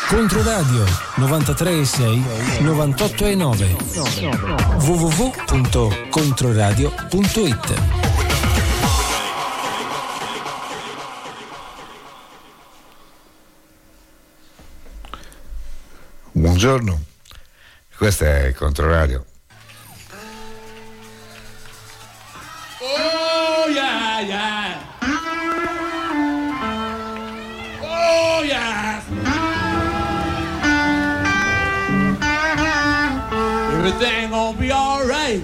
Controradio 93,6 98,9 www.controradio.it. Buongiorno, questo è Controradio. Oh yeah, yeah. Oh yeah. Everything gonna be alright.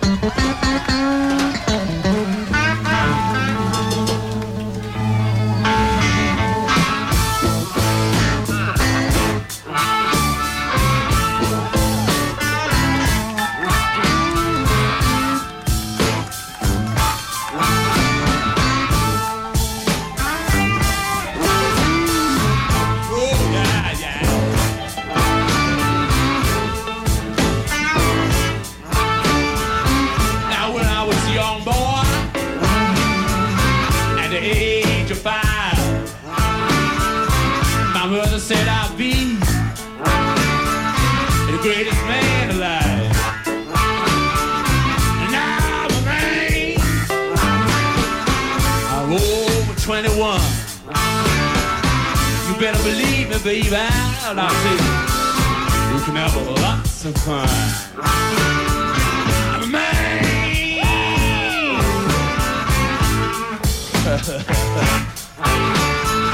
Said I'd be the greatest man alive. And now I'm a man. I'm over 21. You better believe me, baby. And I say we can have lots of fun. I'm a man.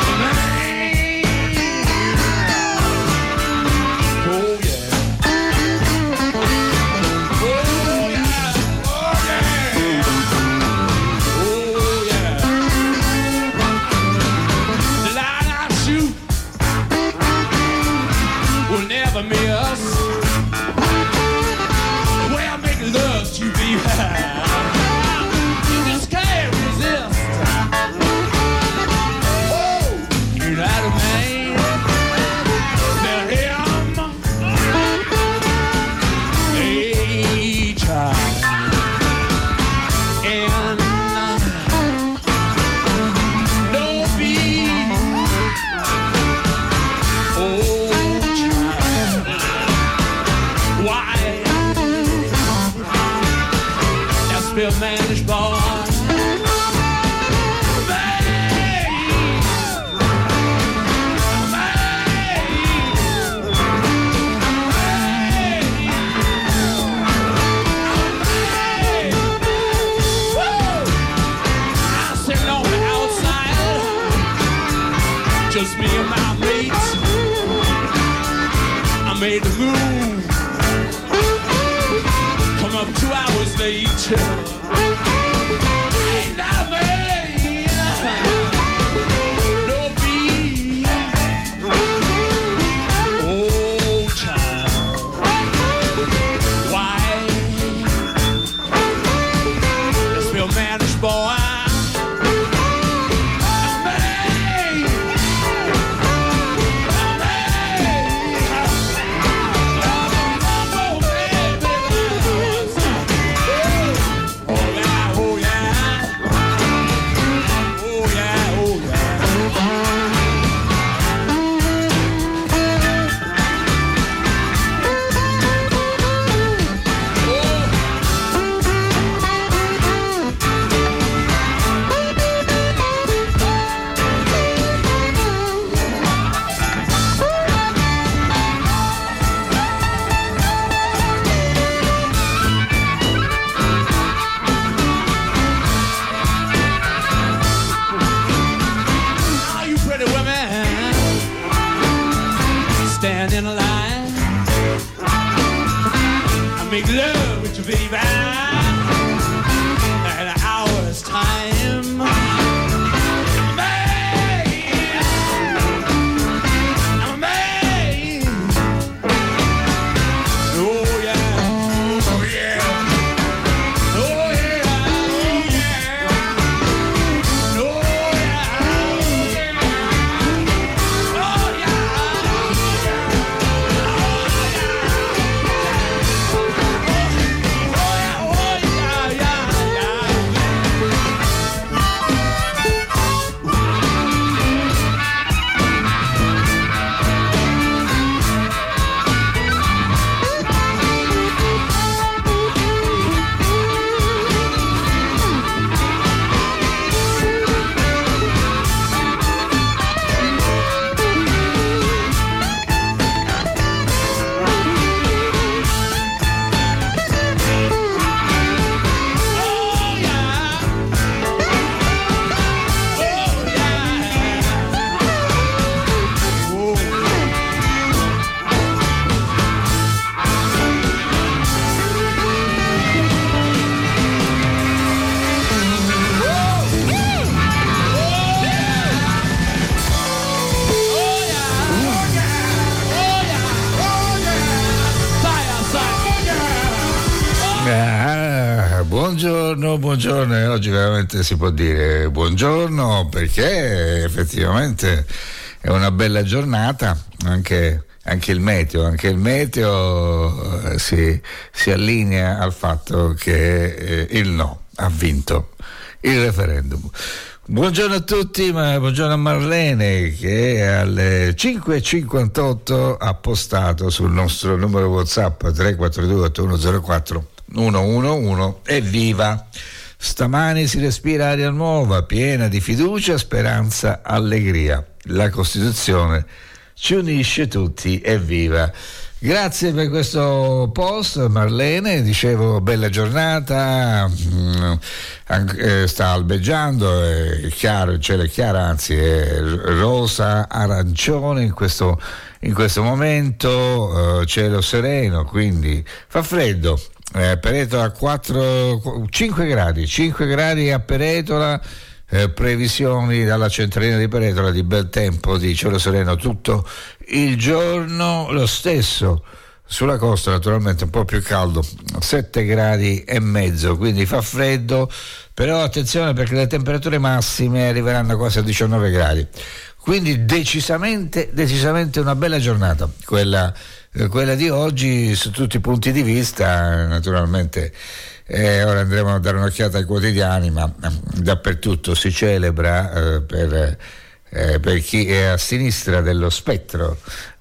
Managed boy. Just me and my mates. I made the move. Come up 2 hours late. Ain't not a man, no beat. Oh, child, why? Let's be a mannish boy. Make love with you, baby, at an hour's time. I'm a man. Oh yeah, oh yeah, oh yeah, oh yeah, oh yeah, oh yeah. Oh, yeah. Buongiorno, e oggi veramente si può dire buongiorno perché effettivamente è una bella giornata, anche il meteo si allinea al fatto che il no ha vinto il referendum. Buongiorno a tutti, ma buongiorno a Marlene che alle 5.58 ha postato sul nostro numero WhatsApp 342 8104 111. Evviva! Stamani si respira aria nuova, piena di fiducia, speranza, allegria. La Costituzione ci unisce tutti, evviva! Grazie per questo post, Marlene. Dicevo, bella giornata, sta albeggiando, è chiaro, il cielo è chiaro, anzi è rosa, arancione in questo momento, cielo sereno, quindi fa freddo. Peretola 5 gradi a Peretola. Previsioni dalla centralina di Peretola di bel tempo, di cielo sereno tutto il giorno, lo stesso sulla costa, naturalmente un po' più caldo, 7 gradi e mezzo, quindi fa freddo, però attenzione perché le temperature massime arriveranno quasi a 19 gradi, quindi decisamente una bella giornata quella di oggi su tutti i punti di vista. Naturalmente ora andremo a dare un'occhiata ai quotidiani, ma dappertutto si celebra per chi è a sinistra dello spettro,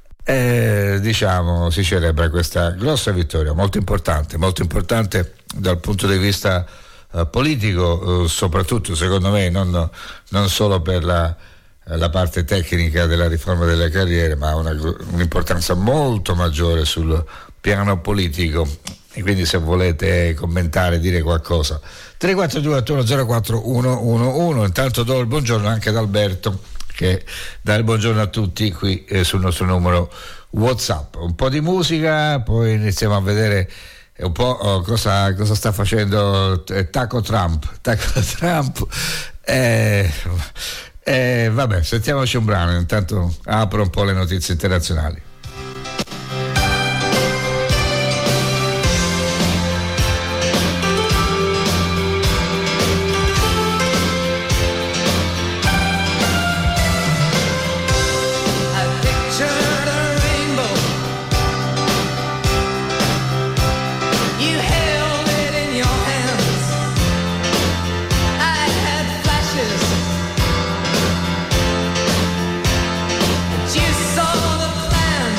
si celebra questa grossa vittoria molto importante dal punto di vista politico, soprattutto secondo me non solo per la parte tecnica della riforma delle carriere, ma un'importanza molto maggiore sul piano politico. E quindi se volete commentare, dire qualcosa, 342 8004 111. Intanto do il buongiorno anche ad Alberto che dà il buongiorno a tutti qui sul nostro numero WhatsApp. Un po' di musica, poi iniziamo a vedere un po' cosa sta facendo Taco Trump. Vabbè, sentiamoci un brano, intanto apro un po' le notizie internazionali. You saw the plan.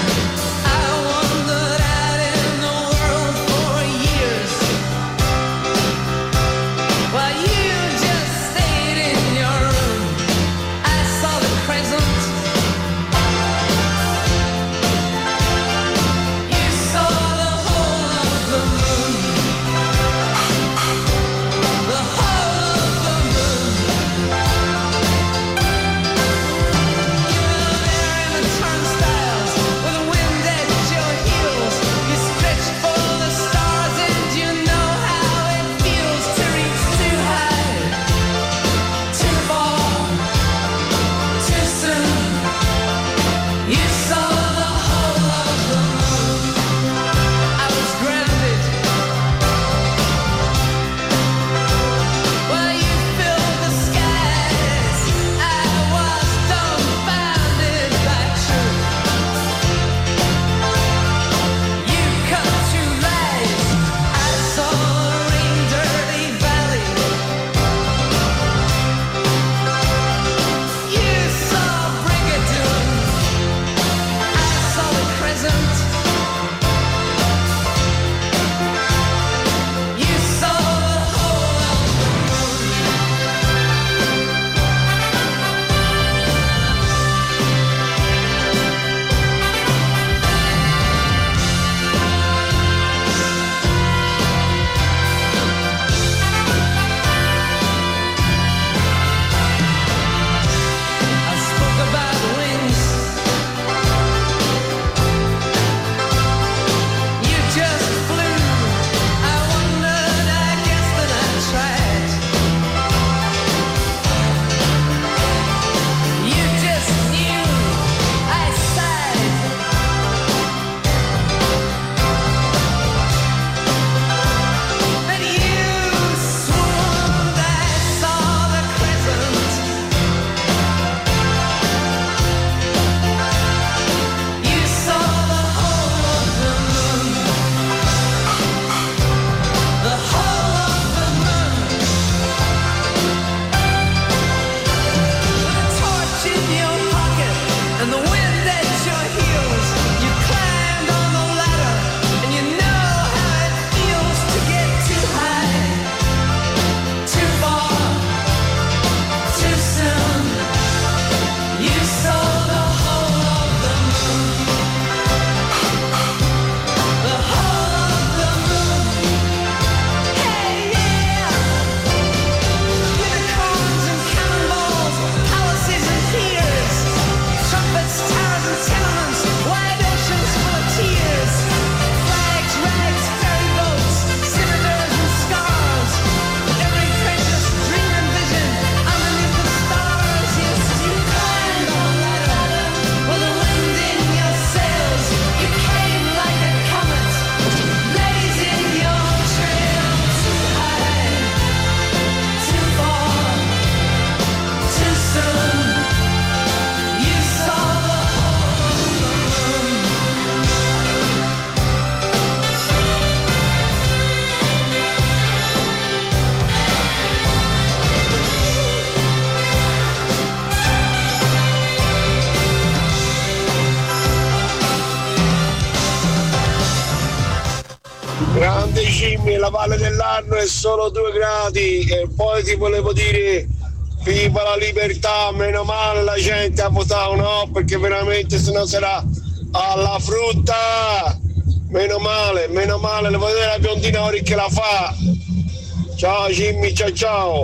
Grande Jimmy, la valle dell'anno è solo 2 gradi e poi ti volevo dire viva la libertà, meno male la gente ha votato no, perché veramente sennò sarà alla frutta, meno male, le vuoi vedere la biondina ora che la fa. Ciao Jimmy, ciao.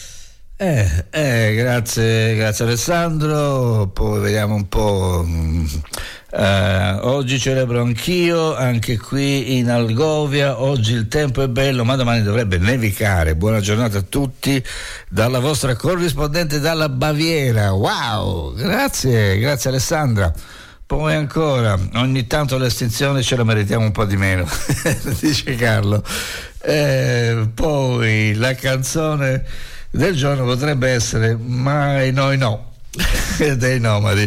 Grazie Alessandro, poi vediamo un po'. Oggi celebro anch'io, anche qui in Algovia. Oggi il tempo è bello, ma domani dovrebbe nevicare. Buona giornata a tutti dalla vostra corrispondente dalla Baviera. Wow, grazie Alessandra. Poi ancora, ogni tanto l'estinzione ce la meritiamo un po' di meno, dice Carlo. Poi la canzone del giorno potrebbe essere Mai noi no dei Nomadi.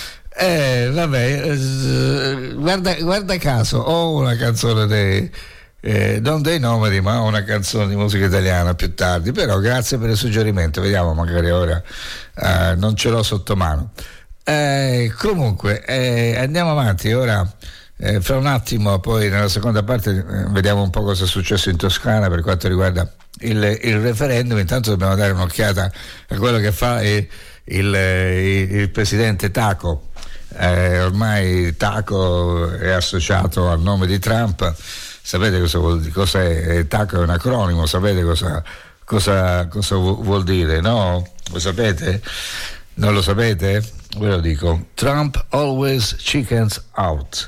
Guarda caso ho una canzone non dei Nomadi, ma una canzone di musica italiana più tardi, però grazie per il suggerimento, vediamo, magari ora non ce l'ho sotto mano. Comunque andiamo avanti ora. Fra un attimo, poi nella seconda parte vediamo un po' cosa è successo in Toscana per quanto riguarda il referendum. Intanto dobbiamo dare un'occhiata a quello che fa il presidente Taco. Ormai Taco è associato al nome di Trump. Sapete cos'è? Taco è un acronimo, sapete cosa vuol dire, no? Lo sapete? Non lo sapete? Ve lo dico. Trump always chickens out.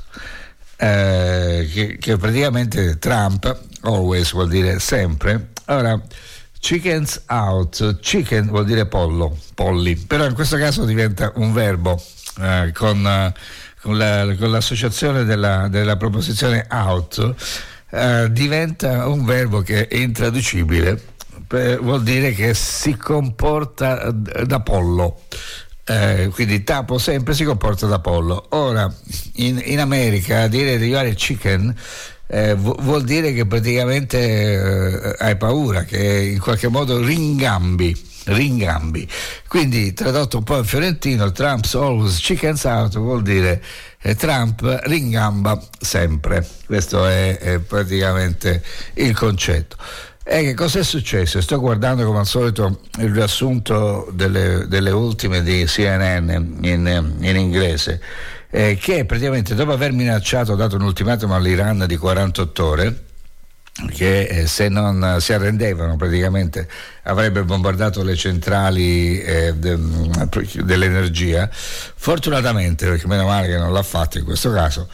Che praticamente Trump always vuol dire sempre. Ora, chickens out, chicken vuol dire polli, però in questo caso diventa un verbo con l'associazione della proposizione out, diventa un verbo che è intraducibile, vuol dire che si comporta da pollo. Quindi Tapo sempre si comporta da pollo. Ora in America dire arrivare chicken vuol dire che praticamente hai paura, che in qualche modo ringambi. Quindi tradotto un po' in fiorentino, Trump's always chickens out vuol dire Trump ringamba sempre. Questo è praticamente il concetto. Che cosa è successo? Sto guardando come al solito il riassunto delle ultime di CNN in inglese, che praticamente dopo aver dato un ultimatum all'Iran di 48 ore, che se non si arrendevano praticamente avrebbe bombardato le centrali dell'energia. Fortunatamente, perché meno male che non l'ha fatto in questo caso,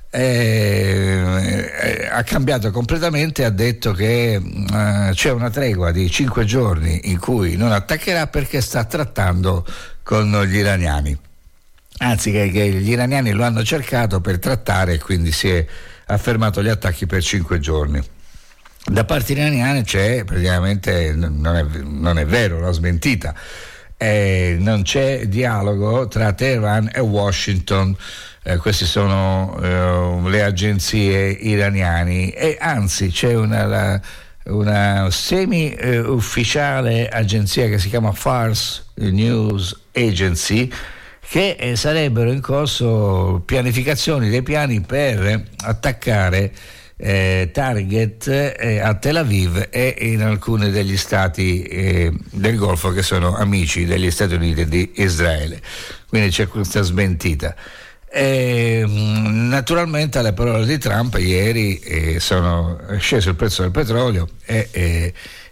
ha cambiato completamente, ha detto che c'è una tregua di 5 giorni in cui non attaccherà perché sta trattando con gli iraniani, anzi che gli iraniani lo hanno cercato per trattare e quindi si è affermato gli attacchi per 5 giorni. Da parte iraniana c'è praticamente, non è vero, l'ho smentita, non c'è dialogo tra Teheran e Washington. Queste sono le agenzie iraniane, e anzi c'è una semi ufficiale agenzia che si chiama Fars News Agency, che sarebbero in corso pianificazioni dei piani per attaccare target a Tel Aviv e in alcuni degli stati del Golfo che sono amici degli Stati Uniti e di Israele. Quindi c'è questa smentita. Naturalmente alle parole di Trump ieri è sceso il prezzo del petrolio e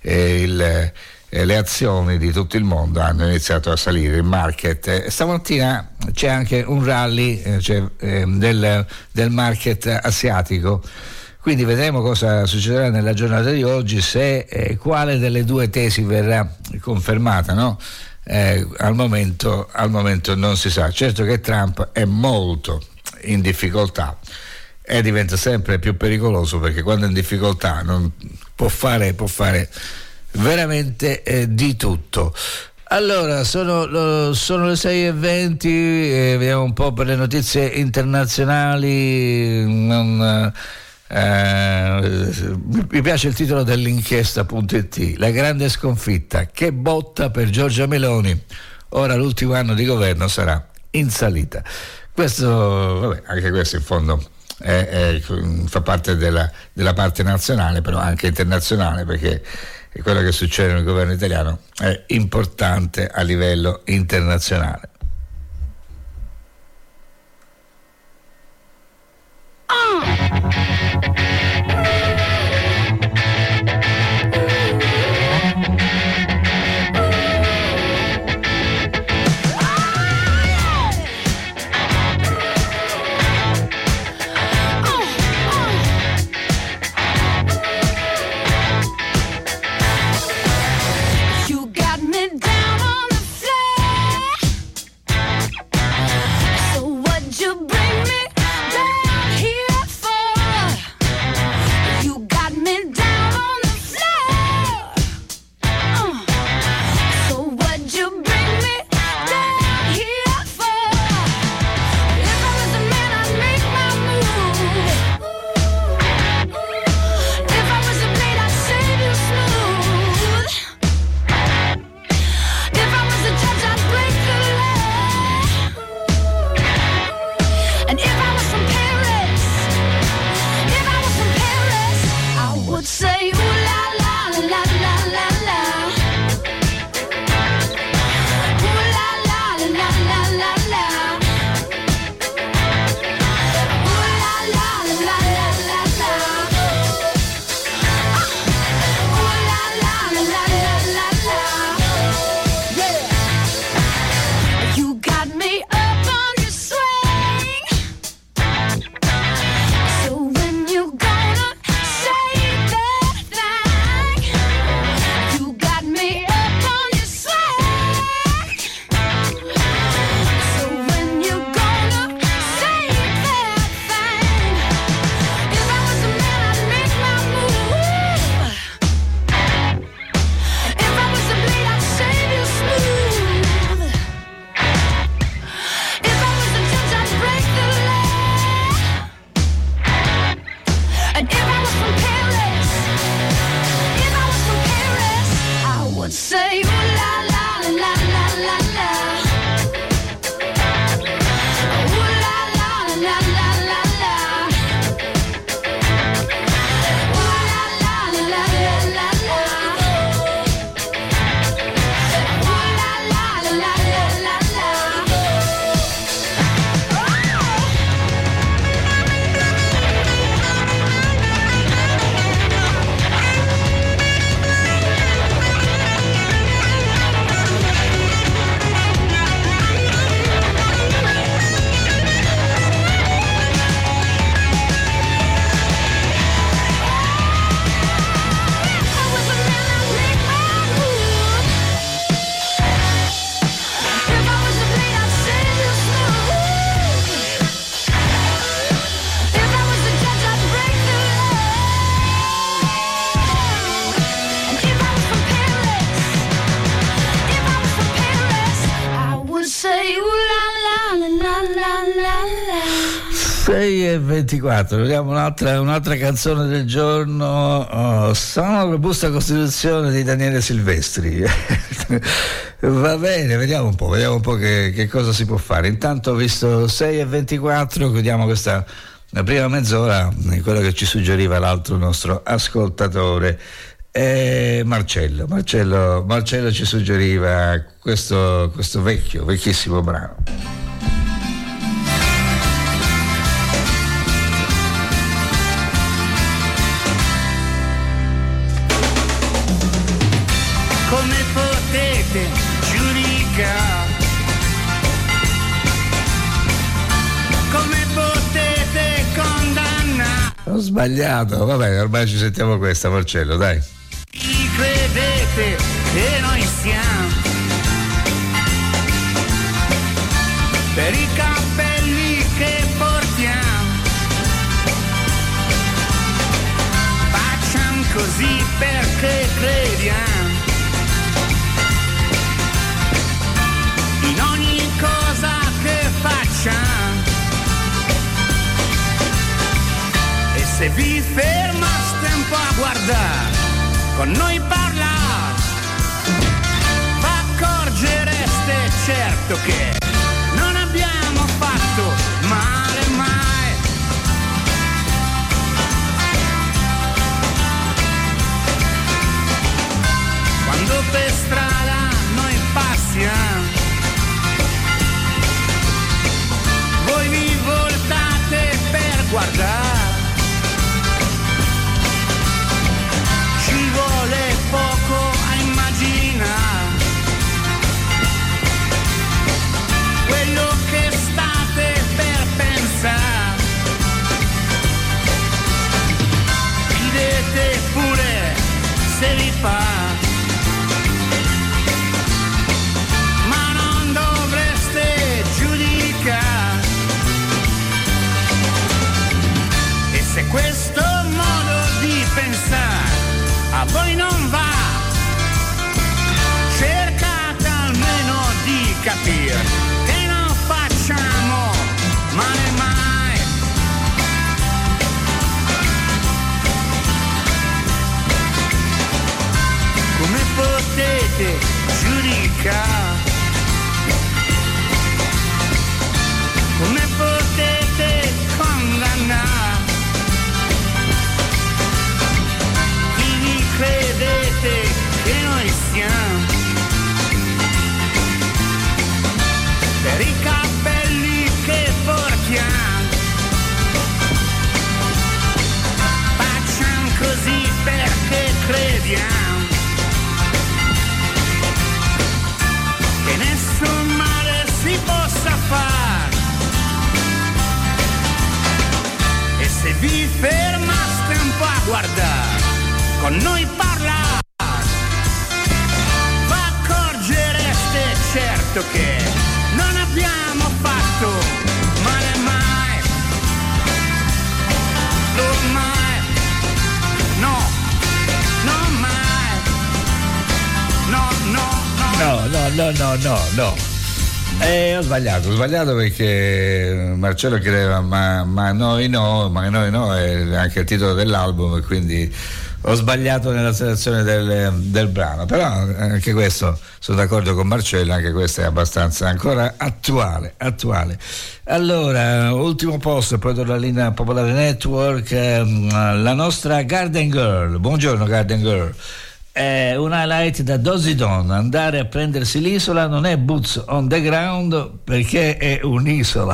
le azioni di tutto il mondo hanno iniziato a salire, il market. Stamattina c'è anche un rally del market asiatico, quindi vedremo cosa succederà nella giornata di oggi, se quale delle due tesi verrà confermata, no? Al momento non si sa. Certo che Trump è molto in difficoltà e diventa sempre più pericoloso, perché quando è in difficoltà non può fare veramente di tutto. Allora sono le 6:20, vediamo un po' per le notizie internazionali. Mi piace il titolo dell'inchiesta.it, la grande sconfitta, che botta per Giorgia Meloni, ora l'ultimo anno di governo sarà in salita. Questo, anche questo in fondo fa parte della parte nazionale, però anche internazionale, perché quello che succede nel governo italiano è importante a livello internazionale. E 24, vediamo un'altra canzone del giorno. Sono robusta Costituzione di Daniele Silvestri. Va bene, vediamo un po' che cosa si può fare. Intanto ho visto 6:24, chiudiamo questa la prima mezz'ora di quello che ci suggeriva l'altro nostro ascoltatore. Marcello ci suggeriva questo vecchissimo brano. Come potete giudicare? Come potete condannare? Ho sbagliato, vabbè, ormai ci sentiamo questa, Marcello, dai. Chi credete che noi siamo? Per i cappelli che portiamo, facciamo così perché crediamo in ogni cosa che facciamo. E se vi fermaste un po' a guardare, con noi parlare, accorgereste certo che non abbiamo fatto male mai. vi fermaste un po' a guardare, con noi parlare, v'accorgereste certo che non abbiamo fatto male mai, ormai, no, non mai, No. Ho sbagliato perché Marcello chiedeva ma noi no, è anche il titolo dell'album, e quindi ho sbagliato nella selezione del brano, però anche questo, sono d'accordo con Marcello, anche questo è abbastanza ancora attuale. Allora, ultimo posto, poi dalla linea Popolare Network, la nostra Garden Girl. Buongiorno Garden Girl. È un highlight da Dozy Don. Andare a prendersi l'isola non è boots on the ground, perché è un'isola.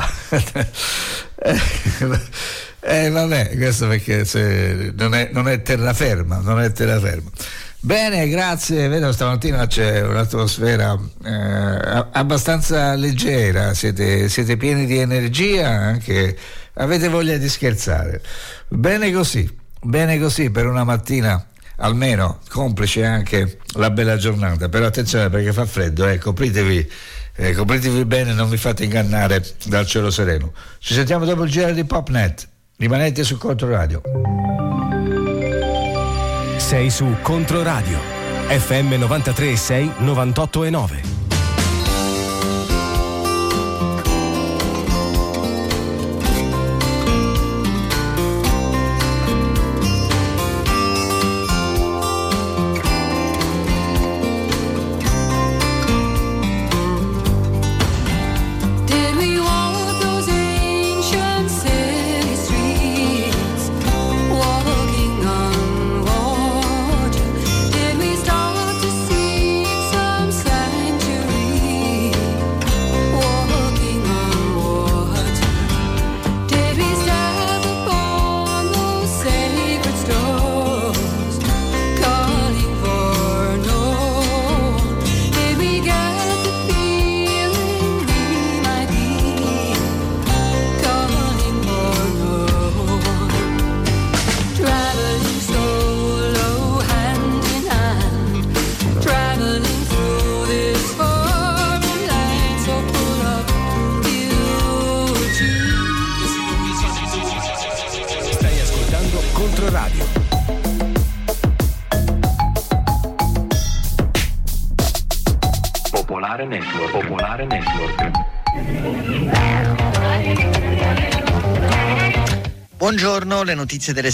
Vabbè, questo perché non è terraferma. Bene, grazie. Vedo stamattina c'è un'atmosfera abbastanza leggera, siete pieni di energia, anche avete voglia di scherzare. Bene così per una mattina, almeno complice anche la bella giornata. Però attenzione, perché fa freddo, copritevi bene, non vi fate ingannare dal cielo sereno. Ci sentiamo dopo il giro di Popnet. Rimanete su Controradio. Sei su Controradio FM 93.6 98.9. Popolare Network. Buongiorno, le notizie delle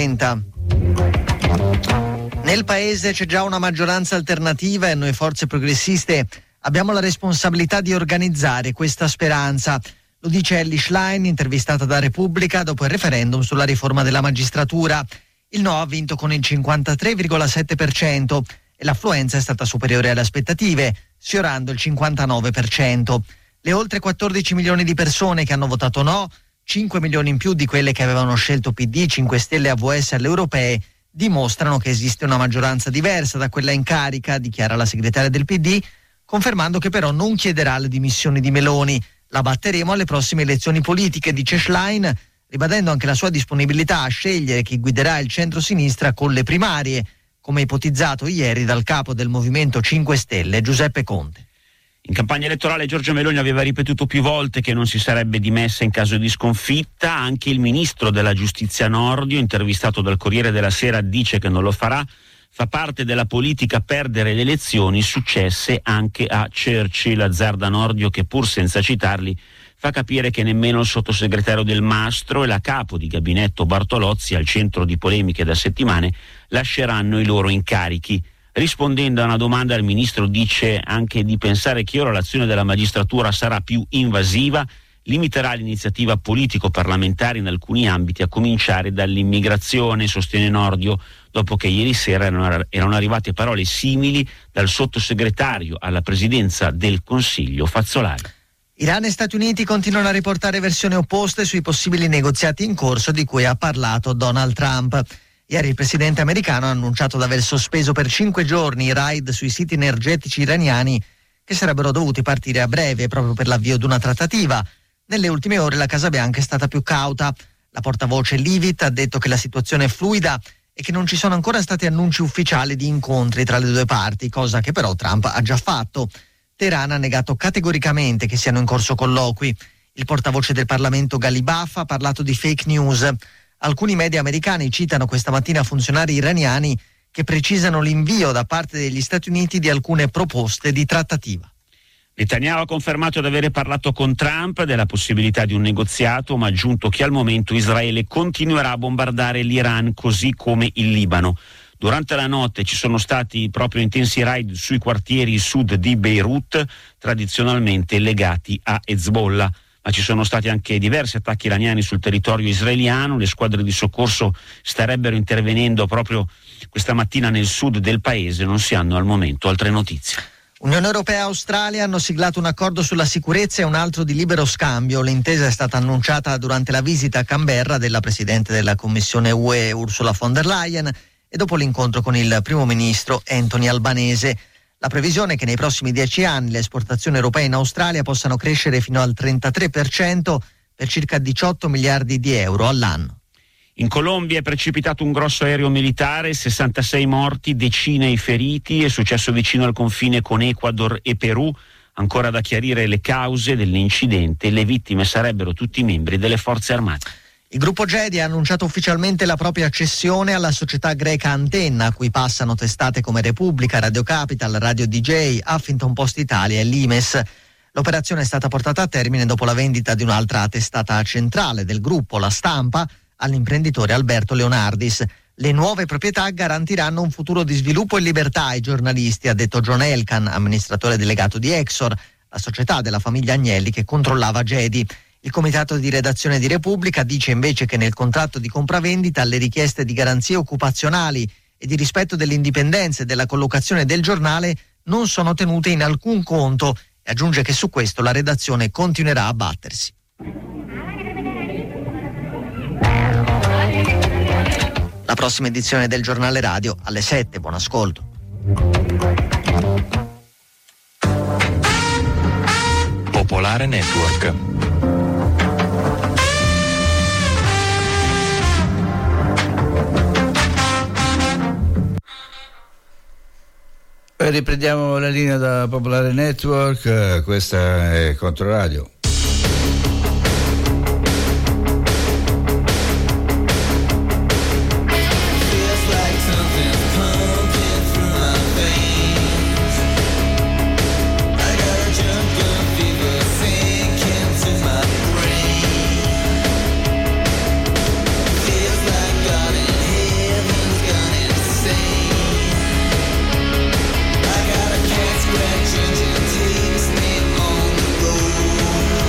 6:30. Nel paese c'è già una maggioranza alternativa e noi forze progressiste abbiamo la responsabilità di organizzare questa speranza. Lo dice Elly Schlein, intervistata da Repubblica dopo il referendum sulla riforma della magistratura. Il no ha vinto con il 53,7% e l'affluenza è stata superiore alle aspettative, sfiorando il 59%. Le oltre 14 milioni di persone che hanno votato no, 5 milioni in più di quelle che avevano scelto PD, 5 Stelle e AVS alle europee, dimostrano che esiste una maggioranza diversa da quella in carica, dichiara la segretaria del PD, confermando che però non chiederà le dimissioni di Meloni. La batteremo alle prossime elezioni politiche, dice Schlein, ribadendo anche la sua disponibilità a scegliere chi guiderà il centro-sinistra con le primarie, come ipotizzato ieri dal capo del Movimento 5 Stelle, Giuseppe Conte. In campagna elettorale Giorgia Meloni aveva ripetuto più volte che non si sarebbe dimessa in caso di sconfitta. Anche il ministro della Giustizia Nordio, intervistato dal Corriere della Sera, dice che non lo farà. Fa parte della politica perdere le elezioni, successe anche a Churchill. Azzarda Nordio, che pur senza citarli fa capire che nemmeno il sottosegretario Del Mastro e la capo di gabinetto Bartolozzi, al centro di polemiche da settimane, lasceranno i loro incarichi. Rispondendo a una domanda, il ministro dice anche di pensare che ora l'azione della magistratura sarà più invasiva, limiterà l'iniziativa politico-parlamentare in alcuni ambiti, a cominciare dall'immigrazione, sostiene Nordio, dopo che ieri sera erano arrivate parole simili dal sottosegretario alla presidenza del Consiglio Fazzolari. Iran e Stati Uniti continuano a riportare versioni opposte sui possibili negoziati in corso di cui ha parlato Donald Trump. Ieri il presidente americano ha annunciato di aver sospeso per 5 giorni i raid sui siti energetici iraniani che sarebbero dovuti partire a breve proprio per l'avvio di una trattativa. Nelle ultime ore la Casa Bianca è stata più cauta. La portavoce Leavitt ha detto che la situazione è fluida e che non ci sono ancora stati annunci ufficiali di incontri tra le due parti, cosa che però Trump ha già fatto. Teheran ha negato categoricamente che siano in corso colloqui. Il portavoce del Parlamento Ghalibaf ha parlato di fake news. Alcuni media americani citano questa mattina funzionari iraniani che precisano l'invio da parte degli Stati Uniti di alcune proposte di trattativa. Netanyahu ha confermato di avere parlato con Trump della possibilità di un negoziato, ma ha aggiunto che al momento Israele continuerà a bombardare l'Iran così come il Libano. Durante la notte ci sono stati proprio intensi raid sui quartieri sud di Beirut, tradizionalmente legati a Hezbollah, ma ci sono stati anche diversi attacchi iraniani sul territorio israeliano. Le squadre di soccorso starebbero intervenendo proprio questa mattina nel sud del paese. Non si hanno al momento altre notizie. Unione Europea e Australia hanno siglato un accordo sulla sicurezza e un altro di libero scambio. L'intesa è stata annunciata durante la visita a Canberra della Presidente della Commissione UE Ursula von der Leyen e dopo l'incontro con il Primo Ministro Anthony Albanese. La previsione è che nei prossimi 10 anni le esportazioni europee in Australia possano crescere fino al 33% per circa 18 miliardi di euro all'anno. In Colombia è precipitato un grosso aereo militare, 66 morti, decine i feriti. È successo vicino al confine con Ecuador e Perù. Ancora da chiarire le cause dell'incidente. Le vittime sarebbero tutti membri delle forze armate. Il gruppo Gedi ha annunciato ufficialmente la propria cessione alla società greca Antenna, a cui passano testate come Repubblica, Radio Capital, Radio DJ, Huffington Post Italia e l'Imes. L'operazione è stata portata a termine dopo la vendita di un'altra testata centrale del gruppo, La Stampa, all'imprenditore Alberto Leonardis. Le nuove proprietà garantiranno un futuro di sviluppo e libertà ai giornalisti, ha detto John Elkann, amministratore delegato di Exor, la società della famiglia Agnelli che controllava Gedi. Il comitato di redazione di Repubblica dice invece che nel contratto di compravendita le richieste di garanzie occupazionali e di rispetto dell'indipendenza e della collocazione del giornale non sono tenute in alcun conto e aggiunge che su questo la redazione continuerà a battersi. La prossima edizione del Giornale Radio alle 7. Buon ascolto. Popolare Network. Riprendiamo la linea da Popolare Network, questa è Controradio. I got a cat scratching, teeth snake on the road.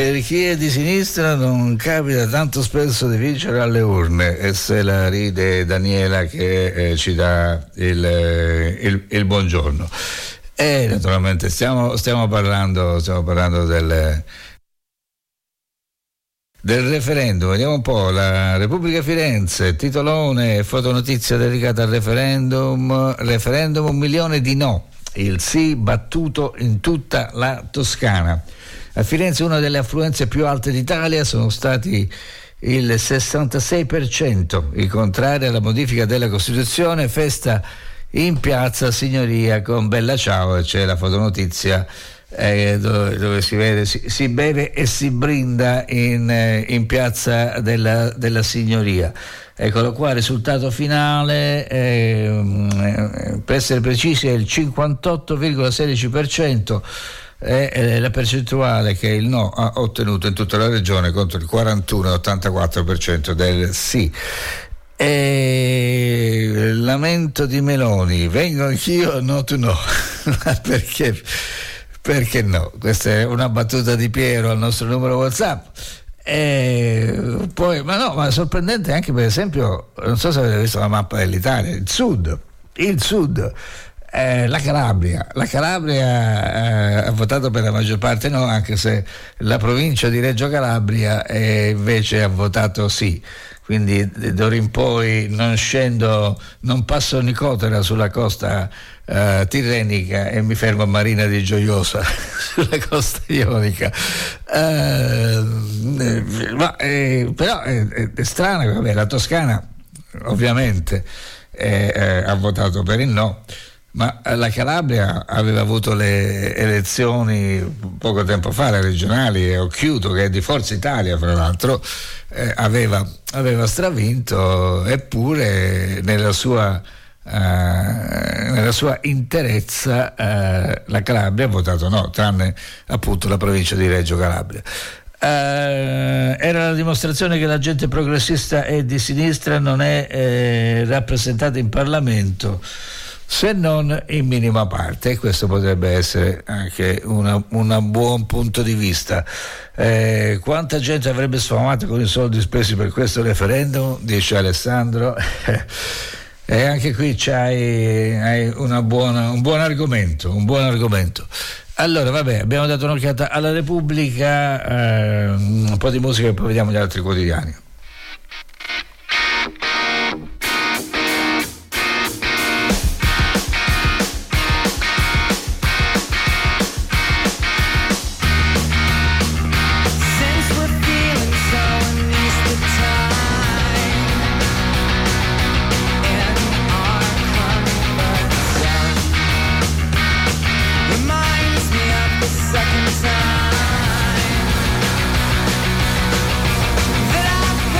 Per chi è di sinistra non capita tanto spesso di vincere alle urne, e se la ride Daniela che ci dà il buongiorno. E naturalmente stiamo parlando del referendum. Vediamo un po', la Repubblica Firenze, titolone, fotonotizia dedicata al referendum, 1 milione di no, il sì battuto in tutta la Toscana. A Firenze una delle affluenze più alte d'Italia, sono stati il 66% i contrari alla modifica della Costituzione, festa in piazza Signoria con Bella Ciao, e c'è la fotonotizia dove si vede, si beve e si brinda in piazza della Signoria. Eccolo qua, risultato finale, per essere precisi è il 58,16%, è la percentuale che il no ha ottenuto in tutta la regione contro il 41,84% del sì. E lamento di Meloni, vengo anch'io, no tu no. Perché no? Questa è una battuta di Piero al nostro numero WhatsApp. E poi, ma sorprendente anche, per esempio, non so se avete visto la mappa dell'Italia, il sud, la Calabria ha votato per la maggior parte no, anche se la provincia di Reggio Calabria invece ha votato sì. Quindi d'ora in poi non passo Nicotera sulla costa tirrenica e mi fermo a Marina di Gioiosa sulla costa ionica. Però è strano, vabbè, la Toscana ovviamente ha votato per il no, ma la Calabria aveva avuto le elezioni poco tempo fa, le regionali, e Occhiuto, che è di Forza Italia fra l'altro, aveva stravinto, eppure nella sua interezza la Calabria ha votato no, tranne appunto la provincia di Reggio Calabria. Era la dimostrazione che la gente progressista e di sinistra non è rappresentata in Parlamento, se non in minima parte, e questo potrebbe essere anche un buon punto di vista. Quanta gente avrebbe sfamato con i soldi spesi per questo referendum, dice Alessandro. E anche qui hai un buon argomento. Allora, vabbè, abbiamo dato un'occhiata alla Repubblica, un po' di musica e poi vediamo gli altri quotidiani. Second time that I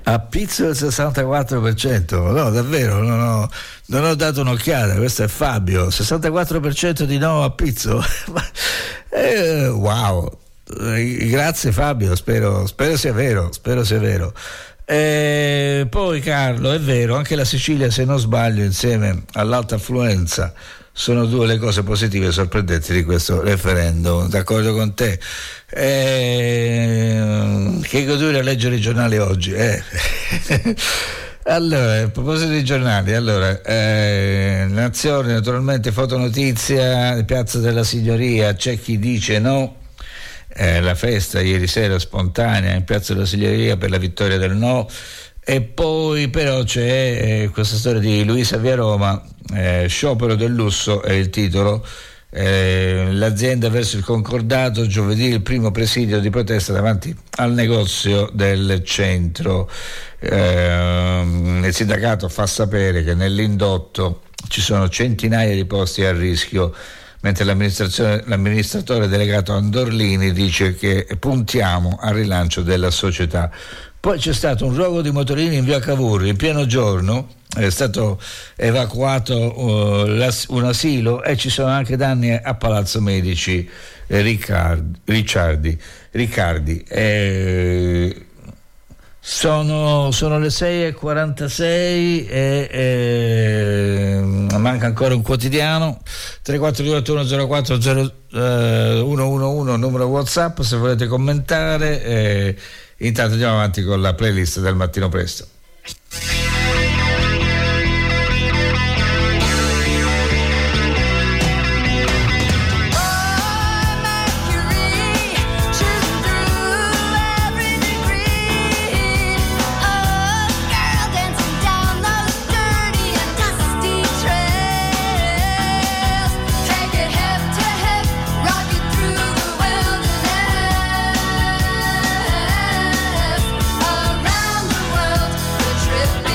A pizzo il 64%, no davvero, non ho dato un'occhiata, questo è Fabio, 64% di no a pizzo. Wow, grazie Fabio, spero sia vero. Poi Carlo, è vero, anche la Sicilia, se non sbaglio, insieme all'alta affluenza sono due le cose positive e sorprendenti di questo referendum. D'accordo con te? Che godure a leggere i giornali oggi. Allora, a proposito dei giornali, Nazione, naturalmente, fotonotizia, Piazza della Signoria, c'è chi dice no. La festa ieri sera spontanea in Piazza della Signoria per la vittoria del no. E poi però c'è questa storia di Luisa via Roma, sciopero del lusso è il titolo, l'azienda verso il concordato, giovedì il primo presidio di protesta davanti al negozio del centro. Il sindacato fa sapere che nell'indotto ci sono centinaia di posti a rischio, mentre l'amministratore delegato Andorlini dice che puntiamo al rilancio della società. Poi c'è stato un rogo di motorini in via Cavour in pieno giorno, è stato evacuato un asilo e ci sono anche danni a Palazzo Medici Riccardi. Sono le 6:46 e manca ancora un quotidiano. 3421 04 111 numero WhatsApp se volete commentare. Intanto andiamo avanti con la playlist del mattino presto. Trip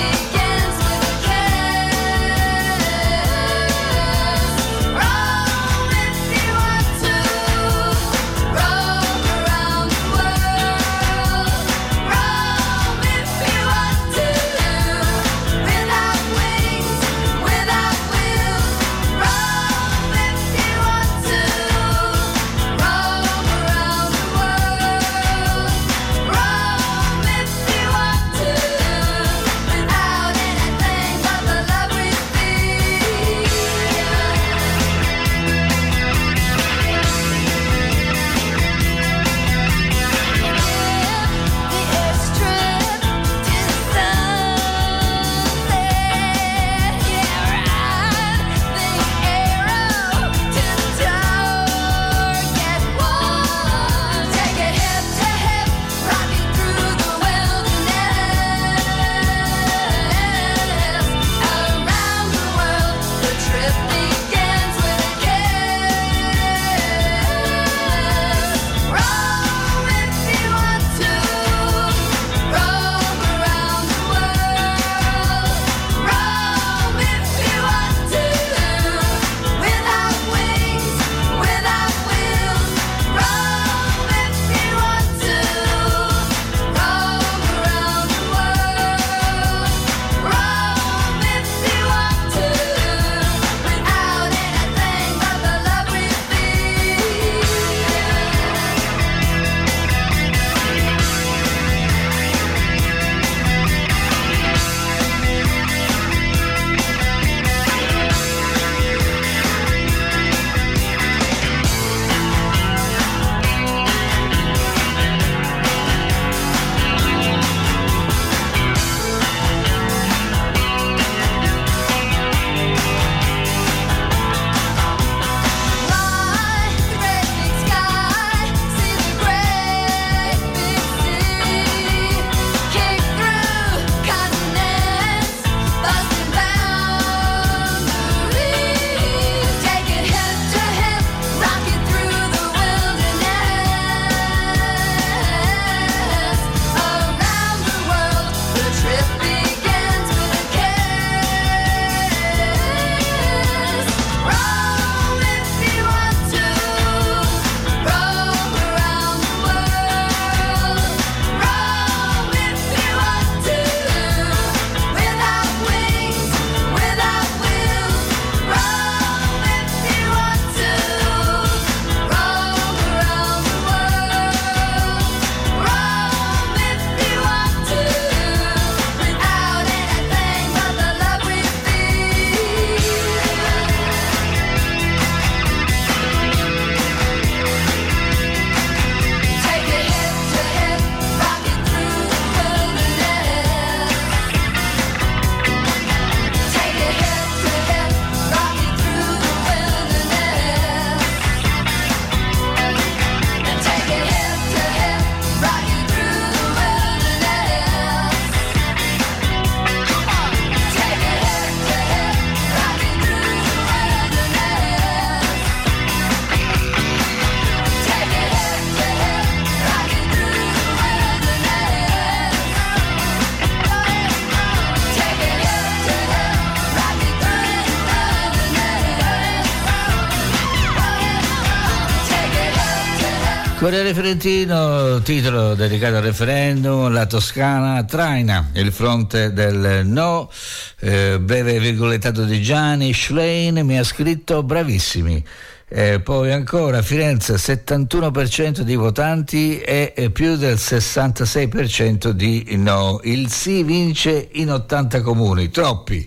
Corriere Fiorentino, titolo dedicato al referendum, la Toscana traina il fronte del no, breve virgolettato di Gianni, Schlein mi ha scritto bravissimi. Poi ancora Firenze 71% di votanti e più del 66% di no, il sì vince in 80 comuni, troppi,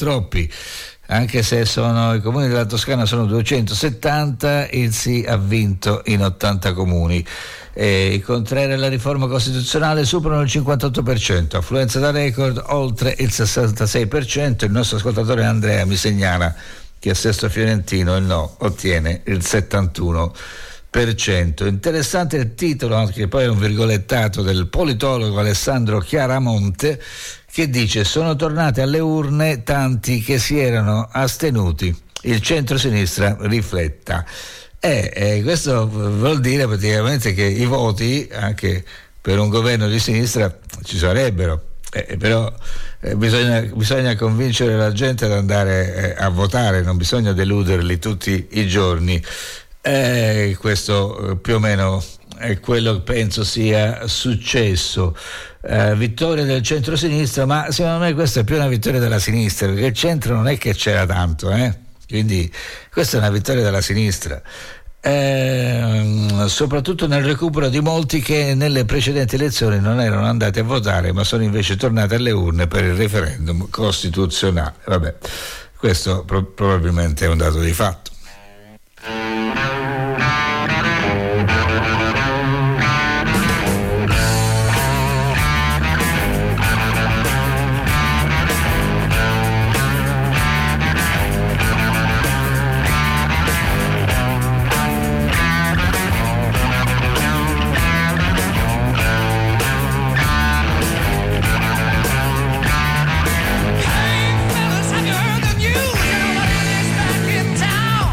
anche se i comuni della Toscana sono 270, il sì ha vinto in 80 comuni. I contrari alla riforma costituzionale superano il 58%, affluenza da record oltre il 66%. Il nostro ascoltatore Andrea mi segnala che a Sesto Fiorentino il no ottiene il 71%. Interessante il titolo, anche poi è un virgolettato del politologo Alessandro Chiaramonte, che dice: sono tornati alle urne tanti che si erano astenuti, il centro-sinistra rifletta. Questo vuol dire praticamente che i voti anche per un governo di sinistra ci sarebbero, però bisogna convincere la gente ad andare a votare, non bisogna deluderli tutti i giorni. Questo più o meno è quello che penso sia successo. Vittoria del centro-sinistra, ma secondo me questa è più una vittoria della sinistra, perché il centro non è che c'era tanto, quindi questa è una vittoria della sinistra, soprattutto nel recupero di molti che nelle precedenti elezioni non erano andati a votare ma sono invece tornati alle urne per il referendum costituzionale. Vabbè, questo probabilmente è un dato di fatto. Hey fellas, have you heard the news? Everybody's back in town.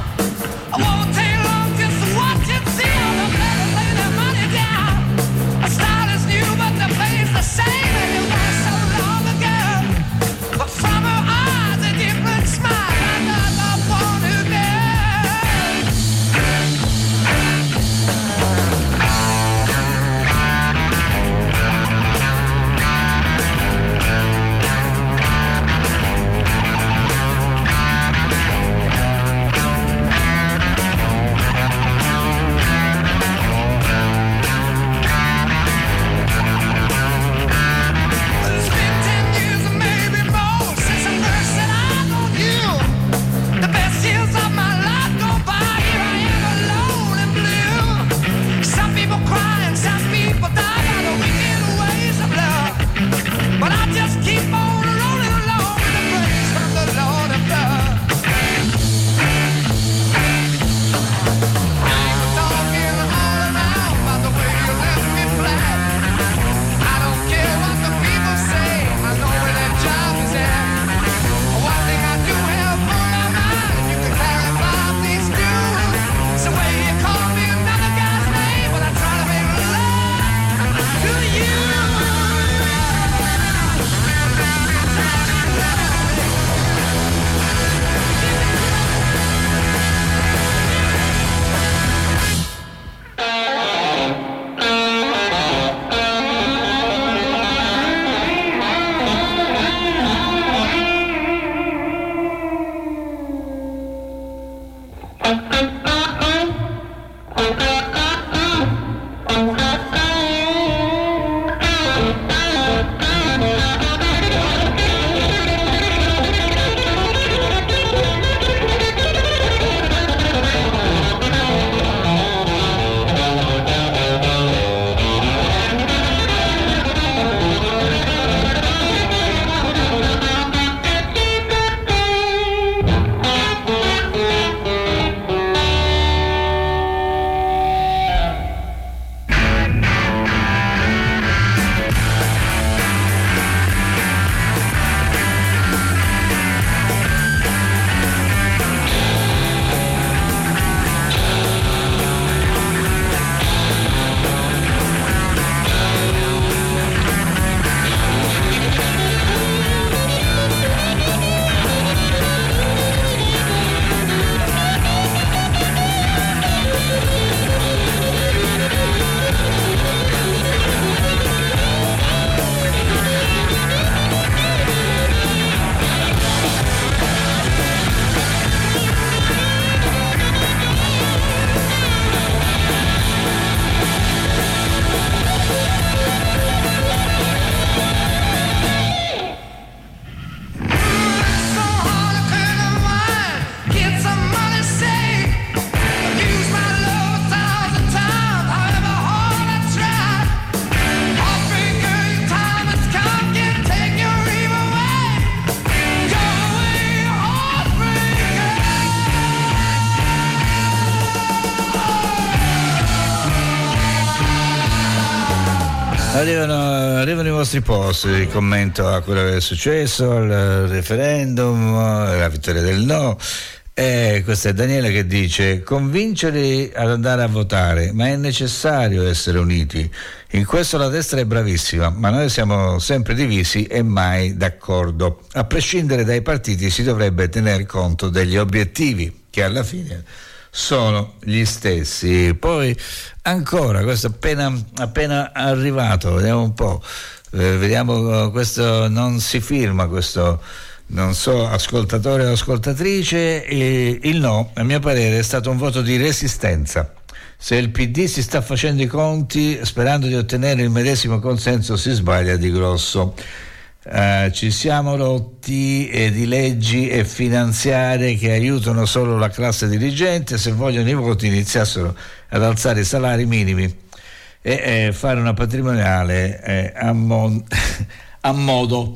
Arrivano i vostri post di commento a quello che è successo, al referendum, alla vittoria del no. Questo è Daniele che dice: convincerli ad andare a votare, ma è necessario essere uniti. In questo la destra è bravissima, ma noi siamo sempre divisi e mai d'accordo. A prescindere dai partiti si dovrebbe tener conto degli obiettivi, che alla fine sono gli stessi. Poi ancora, questo appena arrivato, vediamo un po', vediamo, questo non si firma, questo non so, ascoltatore o ascoltatrice. Il no, a mio parere, è stato un voto di resistenza. Se il PD si sta facendo i conti sperando di ottenere il medesimo consenso, si sbaglia di grosso. Ci siamo rotti di leggi e finanziarie che aiutano solo la classe dirigente. Se vogliono i voti, iniziassero ad alzare i salari minimi e fare una patrimoniale a modo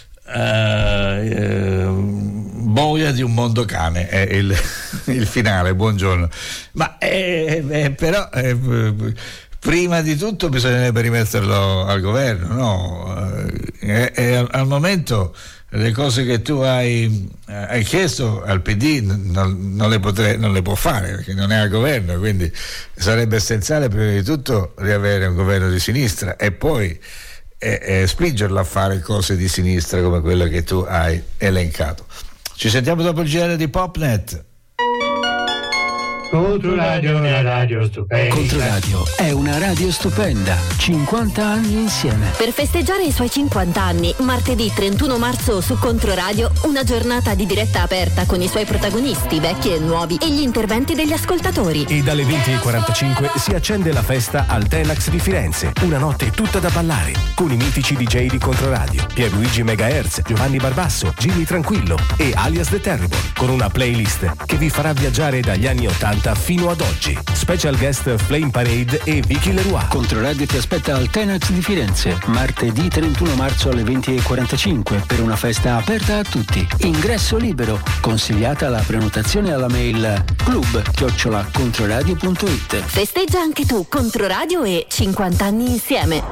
boia di un mondo cane, è il finale. Buongiorno. Ma però prima di tutto bisognerebbe rimetterlo al governo, no? Al momento le cose che tu hai chiesto al PD non le può fare, perché non è al governo, quindi sarebbe essenziale prima di tutto riavere un governo di sinistra e poi spingerlo a fare cose di sinistra come quelle che tu hai elencato. Ci sentiamo dopo il GR di Popnet. Controradio è una radio stupenda. Controradio è una radio stupenda. 50 anni insieme. Per festeggiare i suoi 50 anni, martedì 31 marzo su Controradio, una giornata di diretta aperta con i suoi protagonisti, vecchi e nuovi, e gli interventi degli ascoltatori. E dalle 20:45 si accende la festa al Tenax di Firenze. Una notte tutta da ballare, con i mitici DJ di Controradio, Pierluigi Megahertz, Giovanni Barbasso, Jimmy Tranquillo e Alias The Terrible, con una playlist che vi farà viaggiare dagli anni 80 fino ad oggi. Special guest Flame Parade e Vicky Leroy. Controradio ti aspetta al Tenax di Firenze martedì 31 marzo alle 20:45 per una festa aperta a tutti. Ingresso libero. Consigliata la prenotazione alla mail club@controradio.it. Festeggia anche tu Controradio e 50 anni insieme.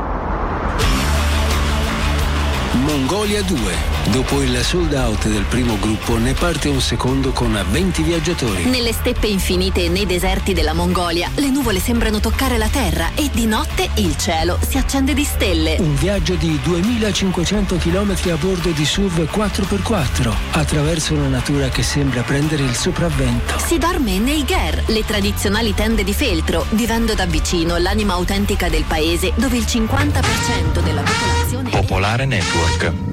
Mongolia 2. Dopo il sold out del primo gruppo ne parte un secondo con 20 viaggiatori. Nelle steppe infinite e nei deserti della Mongolia le nuvole sembrano toccare la terra e di notte il cielo si accende di stelle. Un viaggio di 2500 km a bordo di SUV 4x4 attraverso una natura che sembra prendere il sopravvento. Si dorme nei ger, le tradizionali tende di feltro, vivendo da vicino l'anima autentica del paese dove il 50% della popolazione Popolare Network.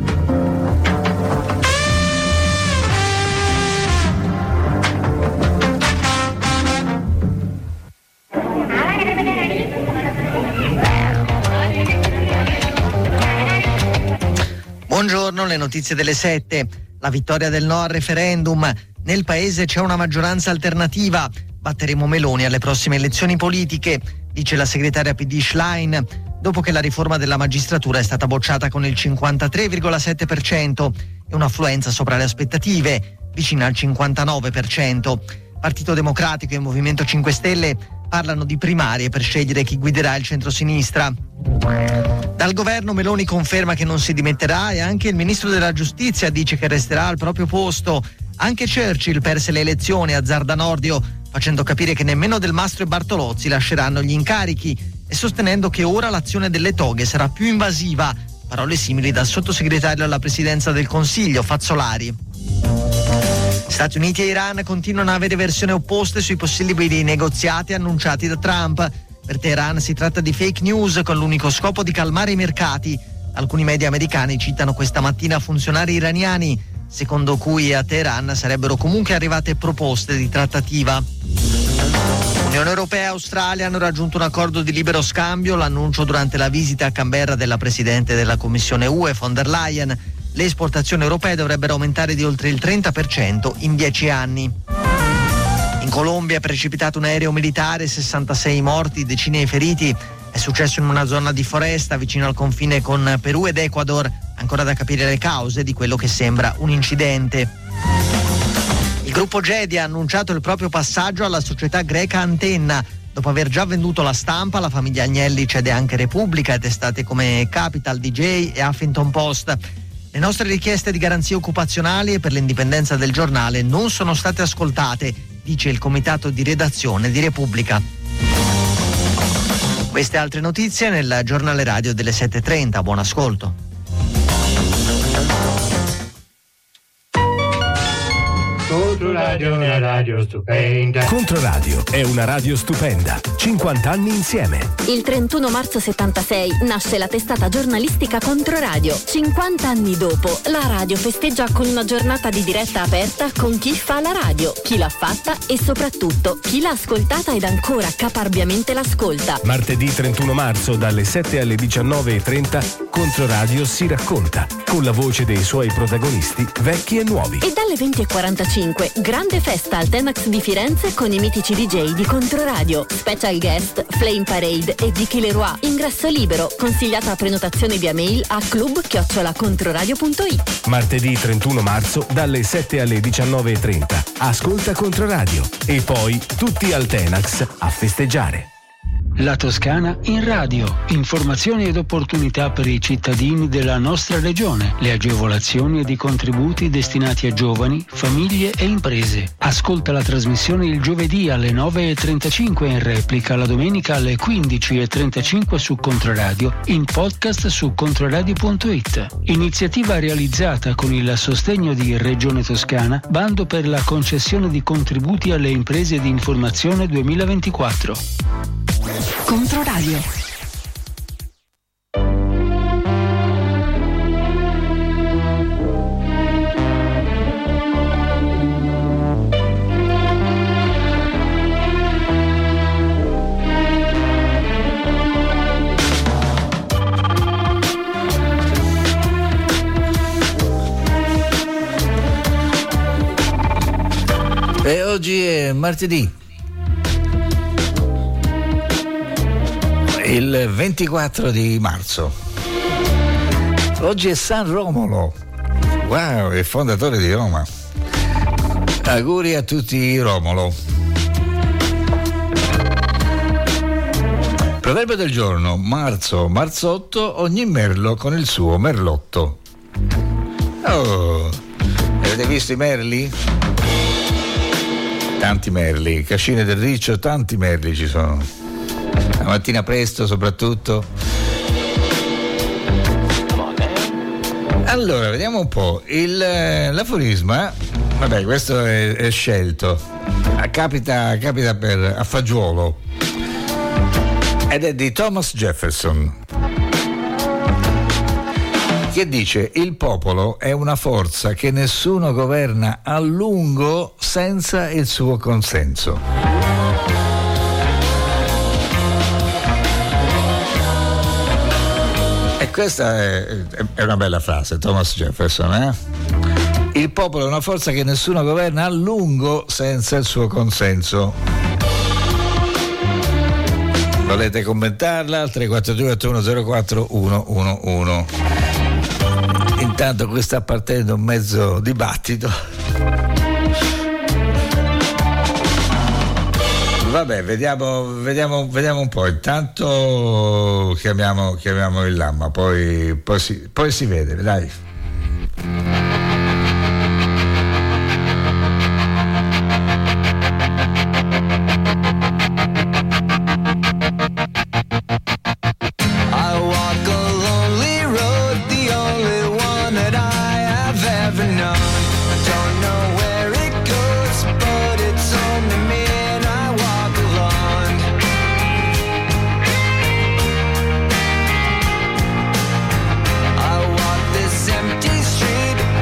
Buongiorno, le notizie delle 7. La vittoria del no al referendum. Nel paese c'è una maggioranza alternativa. Batteremo Meloni alle prossime elezioni politiche, dice la segretaria PD Schlein, dopo che la riforma della magistratura è stata bocciata con il 53,7% e un'affluenza sopra le aspettative, vicina al 59%. Partito Democratico e Movimento 5 Stelle parlano di primarie per scegliere chi guiderà il centrosinistra. Dal governo Meloni conferma che non si dimetterà e anche il ministro della giustizia dice che resterà al proprio posto. Anche Churchill perse le elezioni a Zarda Nordio, facendo capire che nemmeno Del Mastro e Bartolozzi lasceranno gli incarichi e sostenendo che ora l'azione delle toghe sarà più invasiva. Parole simili dal sottosegretario alla presidenza del Consiglio, Fazzolari. Stati Uniti e Iran continuano a avere versioni opposte sui possibili negoziati annunciati da Trump. Per Teheran si tratta di fake news con l'unico scopo di calmare i mercati. Alcuni media americani citano questa mattina funzionari iraniani, secondo cui a Teheran sarebbero comunque arrivate proposte di trattativa. Unione Europea e Australia hanno raggiunto un accordo di libero scambio, l'annuncio durante la visita a Canberra della Presidente della Commissione UE, von der Leyen. Le esportazioni europee dovrebbero aumentare di oltre il 30% in 10 anni. In Colombia è precipitato un aereo militare, 66 morti, decine di feriti. È successo in una zona di foresta vicino al confine con Perù ed Ecuador. Ancora da capire le cause di quello che sembra un incidente. Il gruppo GEDI ha annunciato il proprio passaggio alla società greca Antenna. Dopo aver già venduto La Stampa, la famiglia Agnelli cede anche Repubblica e testate come Capital, DJ e Huffington Post. Le nostre richieste di garanzie occupazionali e per l'indipendenza del giornale non sono state ascoltate, dice il comitato di redazione di Repubblica. Queste altre notizie nel giornale radio delle 7:30. Buon ascolto. Controradio, una radio stupenda. Controradio è una radio stupenda. 50 anni insieme. Il 31 marzo 76 nasce la testata giornalistica Controradio. 50 anni dopo, la radio festeggia con una giornata di diretta aperta con chi fa la radio, chi l'ha fatta e soprattutto chi l'ha ascoltata ed ancora caparbiamente l'ascolta. Martedì 31 marzo dalle 7 alle 19:30 Controradio si racconta, con la voce dei suoi protagonisti vecchi e nuovi. E dalle 20:45 grande festa al Tenax di Firenze con i mitici DJ di Controradio. Special guest, Flame Parade e Vicky Leroy. Ingresso libero, consigliata prenotazione via mail a club@controradio.it. Martedì 31 marzo dalle 7 alle 19:30 ascolta Controradio e poi tutti al Tenax a festeggiare. La Toscana in radio. Informazioni ed opportunità per i cittadini della nostra regione. Le agevolazioni ed i contributi destinati a giovani, famiglie e imprese. Ascolta la trasmissione il giovedì alle 9:35 in replica, la domenica alle 15:35 su Controradio, in podcast su controradio.it. Iniziativa realizzata con il sostegno di Regione Toscana, bando per la concessione di contributi alle imprese di informazione 2024. Controradio. E oggi è martedì, il 24 di marzo. Oggi è San Romolo. Wow, è fondatore di Roma. Auguri a tutti Romolo. Proverbio del giorno: marzo, marzotto, ogni merlo con il suo merlotto. Oh, avete visto i merli? Tanti merli, Cascine del Riccio, tanti merli ci sono. La mattina presto soprattutto. Allora, vediamo un po'. L'aforisma, vabbè, questo è scelto. Capita a fagiolo. Ed è di Thomas Jefferson, che dice: il popolo è una forza che nessuno governa a lungo senza il suo consenso. E questa è una bella frase, Thomas Jefferson, eh? Il popolo è una forza che nessuno governa a lungo senza il suo consenso. Volete commentarla? Al 342-8104-111. Intanto qui sta partendo un mezzo dibattito. Vabbè, vediamo un po'. Intanto chiamiamo il Lamma, poi si vede, dai. Empty street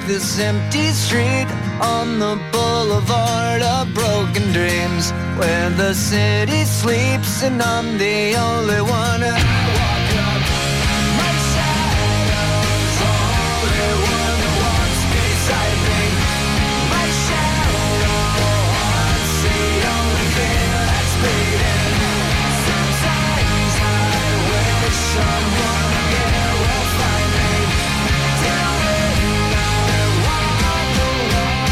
this empty street on the boulevard of broken dreams, where the city sleeps and I'm the only one who walk up. My shadow's only one who walks beside me. My shadow haunts the only thing that's bleeding. Sometimes I wish someone here will find me. Till then I walk alone.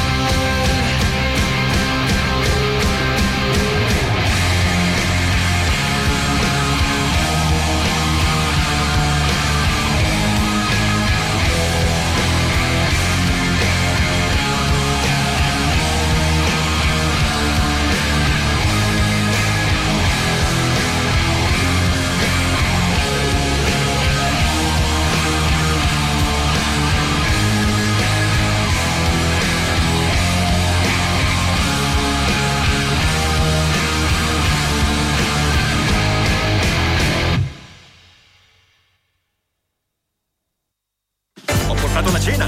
Ho portato una cena.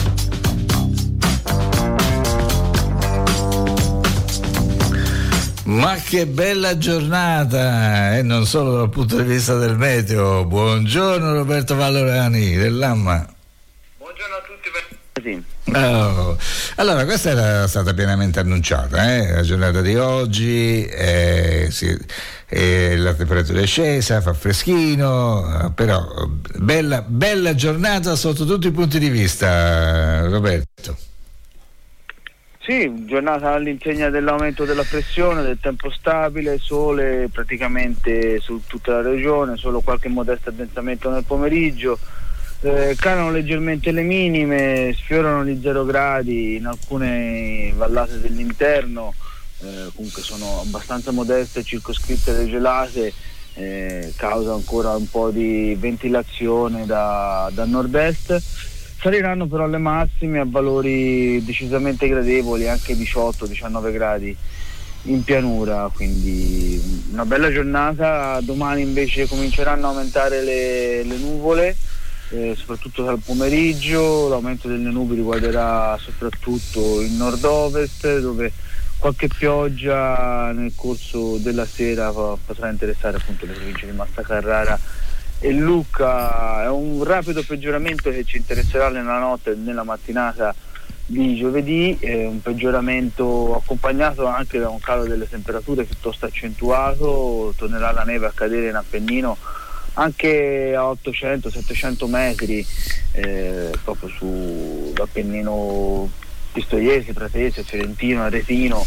Ma che bella giornata, e non solo dal punto di vista del meteo. Buongiorno Roberto Vallorani dell'AMMA. Buongiorno a tutti. Oh. Allora, questa era stata pienamente annunciata, la giornata di oggi, la temperatura è scesa, fa freschino, però bella giornata sotto tutti i punti di vista, Roberto. Sì, giornata all'insegna dell'aumento della pressione, del tempo stabile, sole praticamente su tutta la regione, solo qualche modesto addensamento nel pomeriggio. Calano leggermente le minime, sfiorano gli 0 gradi in alcune vallate dell'interno, comunque sono abbastanza modeste, circoscritte le gelate, causa ancora un po' di ventilazione da nord-est. Saliranno però le massime a valori decisamente gradevoli, anche 18-19 gradi in pianura, quindi una bella giornata. Domani invece cominceranno a aumentare le nuvole, soprattutto dal pomeriggio. L'aumento delle nubi riguarderà soprattutto il nord-ovest, dove qualche pioggia nel corso della sera potrà interessare appunto le province di Massa Carrara e Lucca. È un rapido peggioramento che ci interesserà nella notte e nella mattinata di giovedì, un peggioramento accompagnato anche da un calo delle temperature piuttosto accentuato. Tornerà la neve a cadere in Appennino anche a 800-700 metri, proprio sull'Appennino pistoiese, pratese, fiorentino, aretino,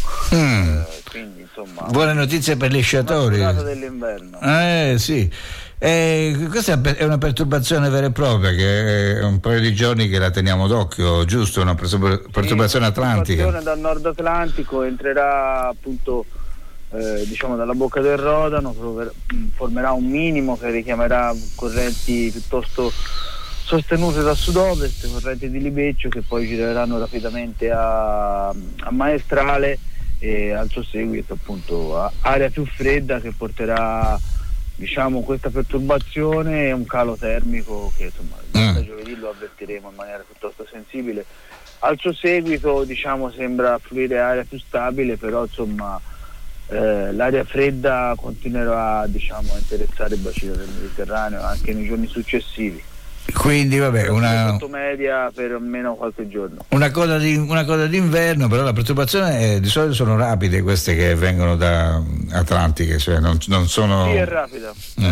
quindi insomma buone notizie per gli sciatori dell'inverno. Sì. Questa è una perturbazione vera e propria, che è un paio di giorni che la teniamo d'occhio, giusto? Una perturbazione atlantica. La dal nord Atlantico entrerà appunto diciamo dalla bocca del Rodano, formerà un minimo che richiamerà correnti piuttosto sostenute da sud-ovest, correnti di libeccio che poi gireranno rapidamente a maestrale, e al suo seguito appunto aria più fredda che porterà diciamo questa perturbazione e un calo termico che insomma da giovedì lo avvertiremo in maniera piuttosto sensibile. Al suo seguito diciamo sembra fluire aria più stabile, però insomma l'aria fredda continuerà diciamo a interessare il bacino del Mediterraneo anche nei giorni successivi. Quindi vabbè, una media per almeno qualche giorno. Una coda d'inverno, però la perturbazione di solito sono rapide queste che vengono da atlantiche, cioè non sono. Sì, è rapida, sì.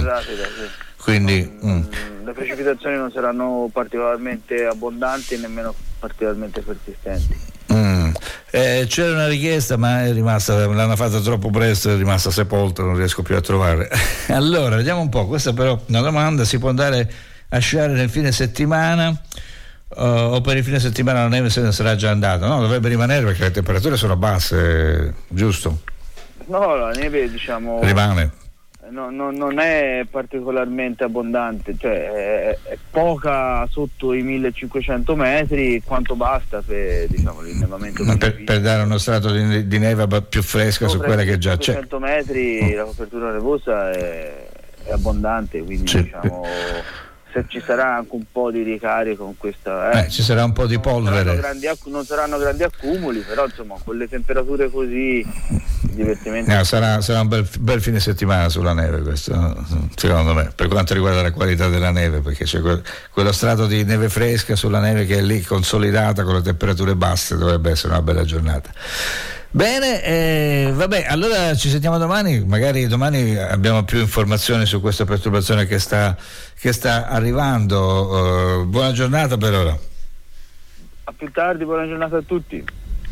Quindi le precipitazioni non saranno particolarmente abbondanti e nemmeno particolarmente persistenti. C'era una richiesta, ma è rimasta, l'hanno fatta troppo presto, è rimasta sepolta, non riesco più a trovare. Allora, vediamo un po', questa però una domanda: si può andare a sciare nel fine settimana o per il fine settimana la neve se ne sarà già andata? No, dovrebbe rimanere perché le temperature sono basse, giusto? No, la neve diciamo rimane. Non è particolarmente abbondante, cioè è poca sotto i 1500 metri, quanto basta per diciamo l'innevamento per dare uno strato di neve più fresca su quella che già c'è. 500 metri la copertura nevosa è abbondante, quindi sì. Diciamo se ci sarà anche un po' di ricarico con questa ci sarà un po' di polvere, non saranno grandi accumuli, però insomma con le temperature così il divertimento sarà un bel fine settimana sulla neve, questo secondo me, per quanto riguarda la qualità della neve, perché c'è quello strato di neve fresca sulla neve che è lì consolidata con le temperature basse, dovrebbe essere una bella giornata. Bene, vabbè, allora ci sentiamo domani, magari domani abbiamo più informazioni su questa perturbazione che sta arrivando. Buona giornata per ora. A più tardi, buona giornata a tutti.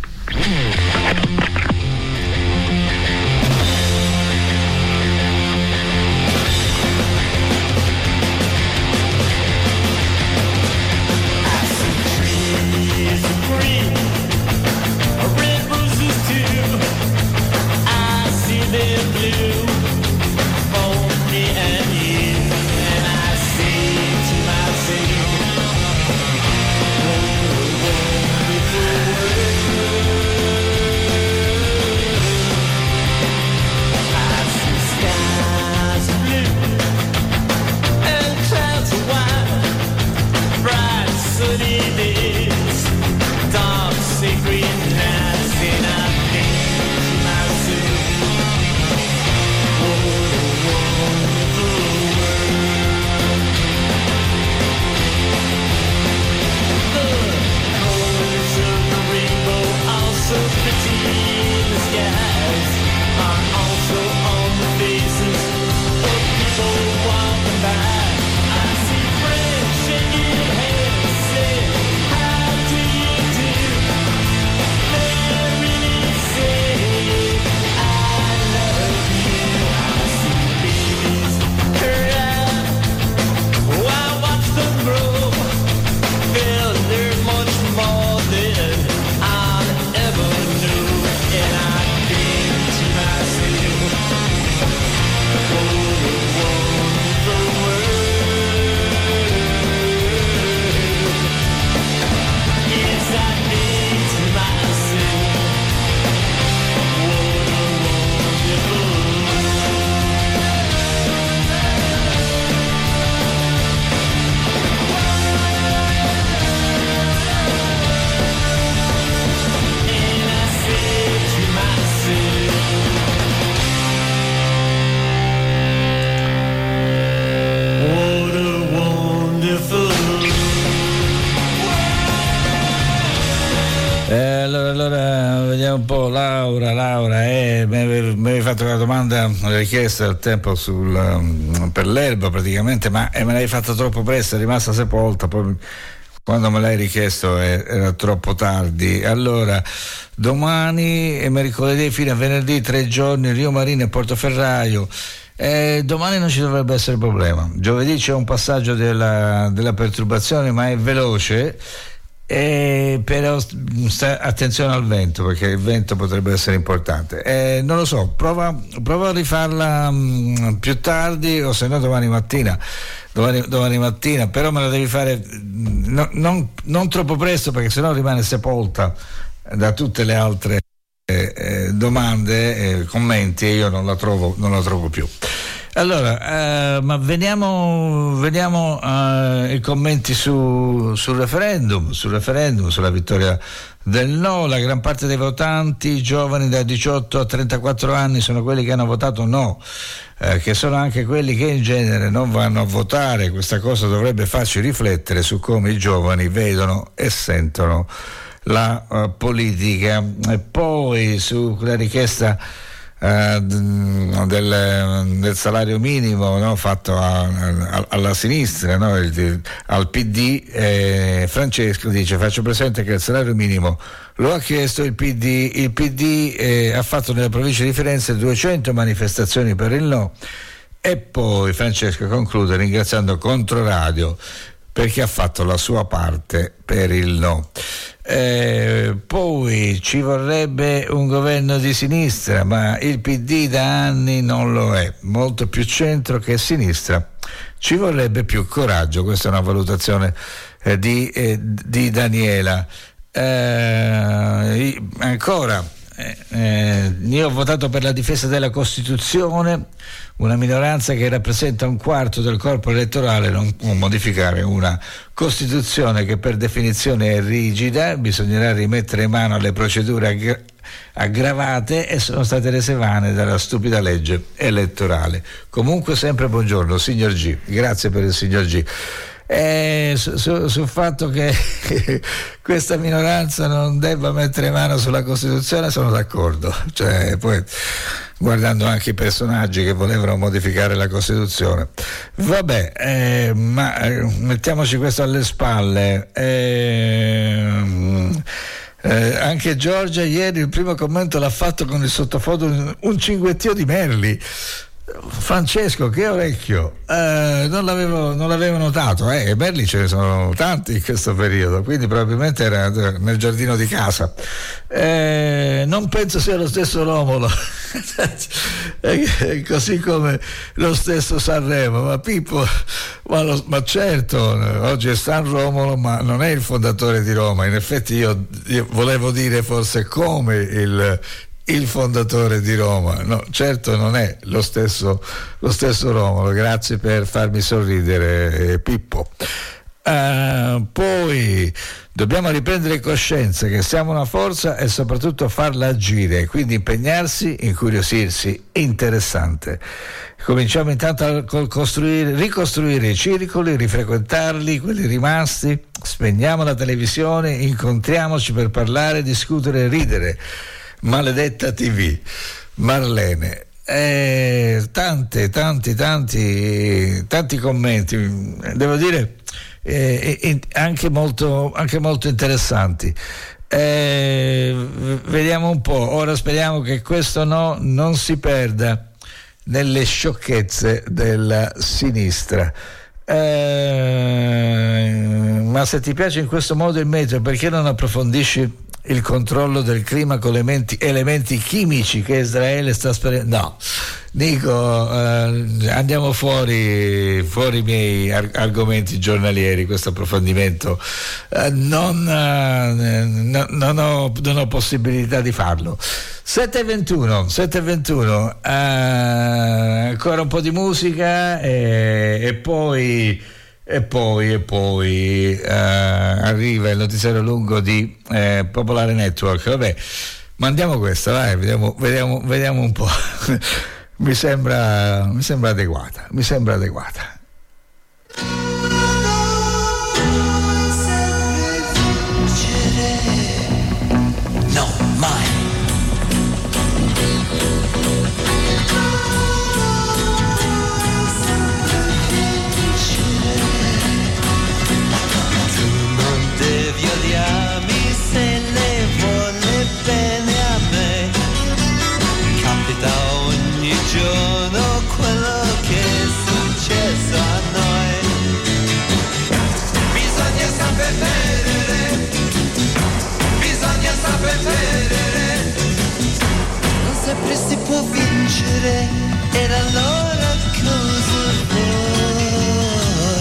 Allora vediamo un po'. Laura, mi avevi fatto una domanda, una richiesta al tempo per l'erba praticamente, ma me l'hai fatta troppo presto, è rimasta sepolta, poi quando me l'hai richiesto era troppo tardi. Allora, domani e mercoledì fino a venerdì 3 giorni Rio Marina e Portoferraio. Domani non ci dovrebbe essere problema. Giovedì c'è un passaggio della perturbazione, ma è veloce. Però attenzione al vento, perché il vento potrebbe essere importante. Non lo so, prova a rifarla più tardi, o se no domani mattina, però me la devi fare non troppo presto, perché sennò rimane sepolta da tutte le altre domande, commenti, e io non la trovo più. Allora, ma vediamo i commenti sul referendum, sulla vittoria del no. La gran parte dei votanti giovani da 18 a 34 anni sono quelli che hanno votato no, che sono anche quelli che in genere non vanno a votare. Questa cosa dovrebbe farci riflettere su come i giovani vedono e sentono la politica. E poi sulla richiesta del salario minimo, no, fatto alla sinistra, no, al PD, Francesco dice: faccio presente che il salario minimo lo ha chiesto il PD ha fatto nella provincia di Firenze 200 manifestazioni per il no. E poi Francesco conclude ringraziando Controradio perché ha fatto la sua parte per il no. Poi ci vorrebbe un governo di sinistra, ma il PD da anni non lo è, molto più centro che sinistra. Ci vorrebbe più coraggio. Questa è una valutazione di Daniela. Ancora io ho votato per la difesa della Costituzione, una minoranza che rappresenta un quarto del corpo elettorale non può modificare una Costituzione che per definizione è rigida, bisognerà rimettere mano alle procedure aggravate e sono state rese vane dalla stupida legge elettorale. Comunque sempre buongiorno signor G, grazie per il signor G. Sul fatto che questa minoranza non debba mettere mano sulla Costituzione sono d'accordo, cioè, poi guardando anche i personaggi che volevano modificare la Costituzione, vabbè, ma mettiamoci questo alle spalle. Anche Giorgia ieri il primo commento l'ha fatto con il sottofondo un cinguettio di Merli. Francesco, che orecchio, non l'avevo notato, e Merli ce ne sono tanti in questo periodo, quindi probabilmente era nel giardino di casa. Non penso sia lo stesso Romolo così come lo stesso Sanremo, ma Pippo, ma certo, oggi è San Romolo, ma non è il fondatore di Roma. In effetti io volevo dire forse come il fondatore di Roma, no, certo non è lo stesso Romolo. Grazie per farmi sorridere, Pippo. Poi dobbiamo riprendere coscienza che siamo una forza e soprattutto farla agire, quindi impegnarsi, incuriosirsi, interessante. Cominciamo intanto a ricostruire i circoli, rifrequentarli, quelli rimasti, spegniamo la televisione, incontriamoci per parlare, discutere, ridere. Maledetta TV, Marlene, tanti commenti, devo dire, anche molto interessanti. Vediamo un po', ora speriamo che questo no non si perda nelle sciocchezze della sinistra. Ma se ti piace in questo modo il meteo, perché non approfondisci il controllo del clima con elementi chimici che Israele sta sperando? No, dico, andiamo fuori i miei argomenti giornalieri, questo approfondimento non ho possibilità di farlo. 7:21, ancora un po' di musica e poi arriva il notiziario lungo di Popolare Network. Vabbè, mandiamo questa, vai, vediamo un po'. mi sembra adeguata. No, mai. Sempre si può vincere, ed allora cosa vuoi?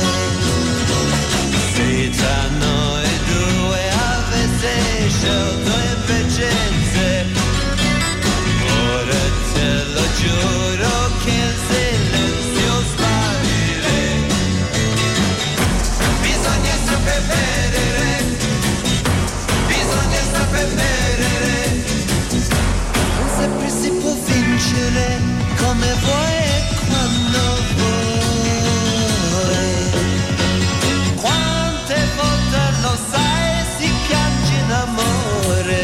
Se tra noi due avesse scelto invece, ora te lo giuro che il silenzio sparire. Bisogna saper vedere, bisogna saper vedere. Sempre si può vincere come vuoi e quando vuoi. Quante volte lo sai si piange in amore,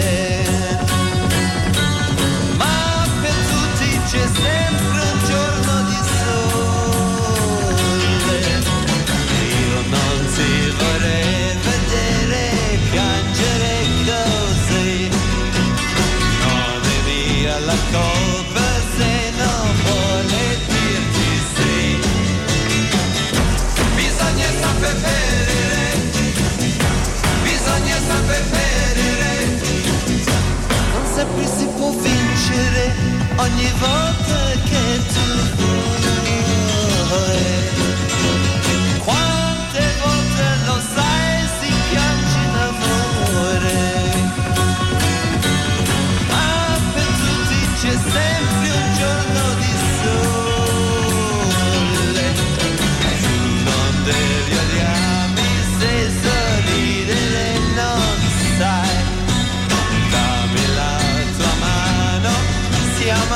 ma per tutti c'è sempre un giorno di sole. Io non ti vorrei vedere piangere così. La colpa se non vuole dirti sì. Bisogna saper vedere, bisogna saper vedere. Non sempre si può vincere ogni volta che tu vuoi. Quante volte lo sai si piange in amore, ma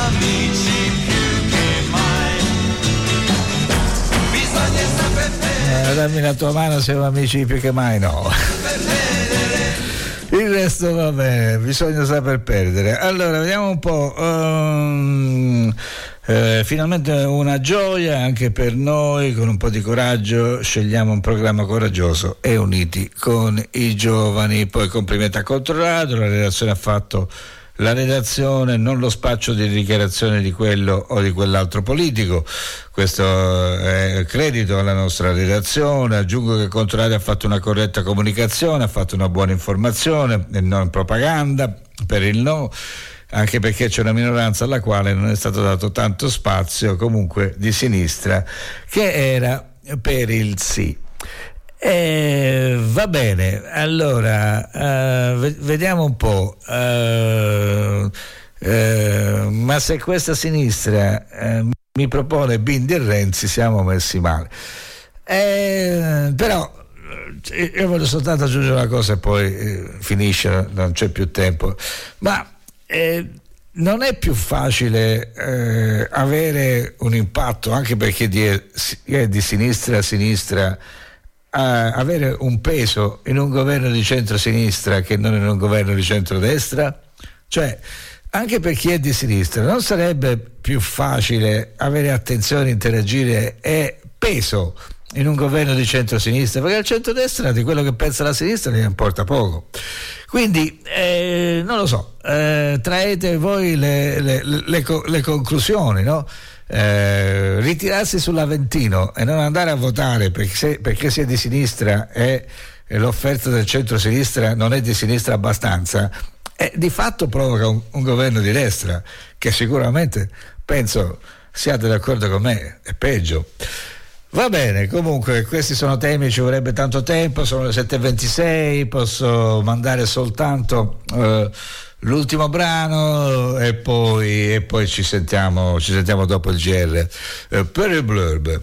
amici più che mai. Bisogna saper perdere. Dammi la tua mano, siamo amici più che mai, no. Il resto va bene, bisogna saper perdere. Allora, vediamo un po'. Finalmente una gioia anche per noi, con un po' di coraggio scegliamo un programma coraggioso e uniti con i giovani. Poi complimenti a Controradio, la redazione ha fatto la redazione, non lo spaccio di dichiarazione di quello o di quell'altro politico. Questo è credito alla nostra redazione. Aggiungo che Controradio ha fatto una corretta comunicazione, ha fatto una buona informazione e non propaganda per il no, anche perché c'è una minoranza alla quale non è stato dato tanto spazio, comunque di sinistra, che era per il sì. Va bene, allora vediamo un po', ma se questa sinistra mi propone Bindi e Renzi siamo messi male. Però io voglio soltanto aggiungere una cosa e poi finisce, non c'è più tempo, ma non è più facile avere un impatto, anche perché è di sinistra a sinistra, avere un peso in un governo di centrosinistra che non in un governo di centrodestra? Cioè, anche per chi è di sinistra non sarebbe più facile avere attenzione, interagire e peso in un governo di centrosinistra, perché al centrodestra di quello che pensa la sinistra ne importa poco. Quindi non lo so, traete voi le conclusioni, no? Ritirarsi sull'Aventino e non andare a votare perché si è di sinistra e l'offerta del centro-sinistra non è di sinistra abbastanza, di fatto provoca un governo di destra che sicuramente, penso siate d'accordo con me, è peggio. Va bene, comunque questi sono temi, ci vorrebbe tanto tempo, sono le 7:26, posso mandare soltanto l'ultimo brano e poi ci sentiamo dopo il GR. Per il blurb.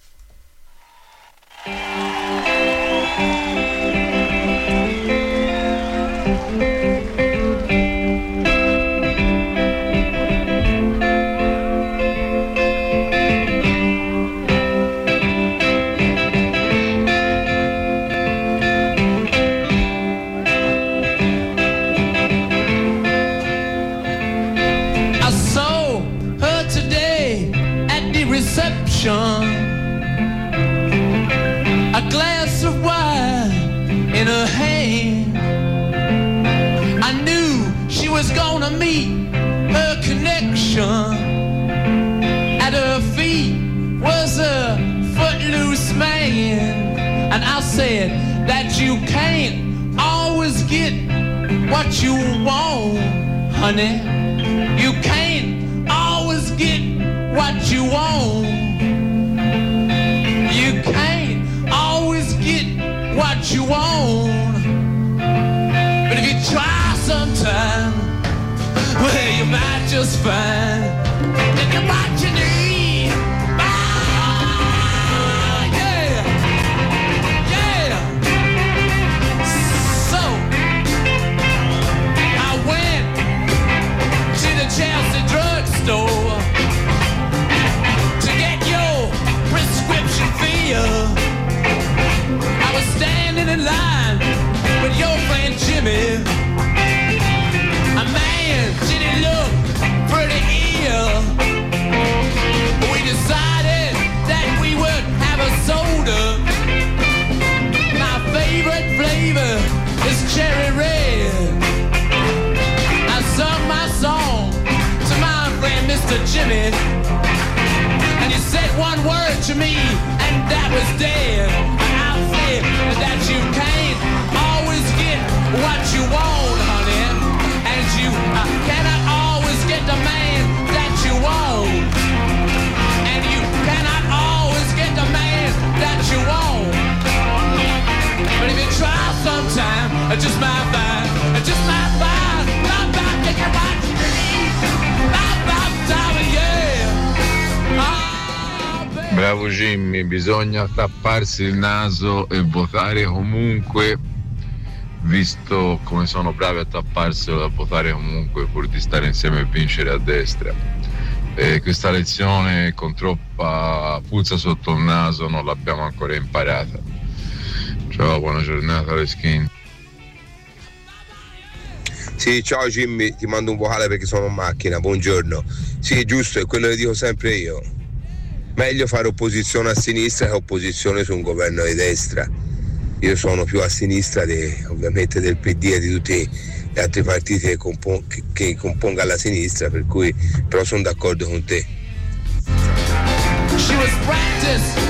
A glass of wine in her hand. I knew she was gonna meet her connection. At her feet was a footloose man. And I said that you can't always get what you want, honey. You can't always get what you want. You can't always get what you want. But if you try sometime, well, you might just find that you're what you need. Ah, yeah, yeah. So, I went to the Chelsea drugstore to get your prescription filled. I was standing in line with your friend Jimmy. A man, did he look pretty ill? We decided that we would have a soda. My favorite flavor is cherry red. I sung my song to my friend Mr. Jimmy, and he said one word to me, and that was dead. I said that you can't always get what you want, honey, and you cannot always get the man that you want, and you cannot always get the man that you want. But if you try sometime, I just might find, I just might find, I'm about to get what you need. I'm about to, yeah. Bravo Jimmy, bisogna tapparsi il naso e votare comunque, visto come sono bravi a tapparselo, a votare comunque pur di stare insieme e vincere a destra. e questa lezione con troppa puzza sotto il naso non l'abbiamo ancora imparata. Ciao, buona giornata Leschin. Sì, ciao Jimmy, ti mando un vocale perché sono in macchina, buongiorno. Sì, giusto, è quello che dico sempre io. Meglio fare opposizione a sinistra che opposizione su un governo di destra. Io sono più a sinistra ovviamente del PD e di tutti gli altri partiti che compongono la sinistra, per cui però sono d'accordo con te. She was practiced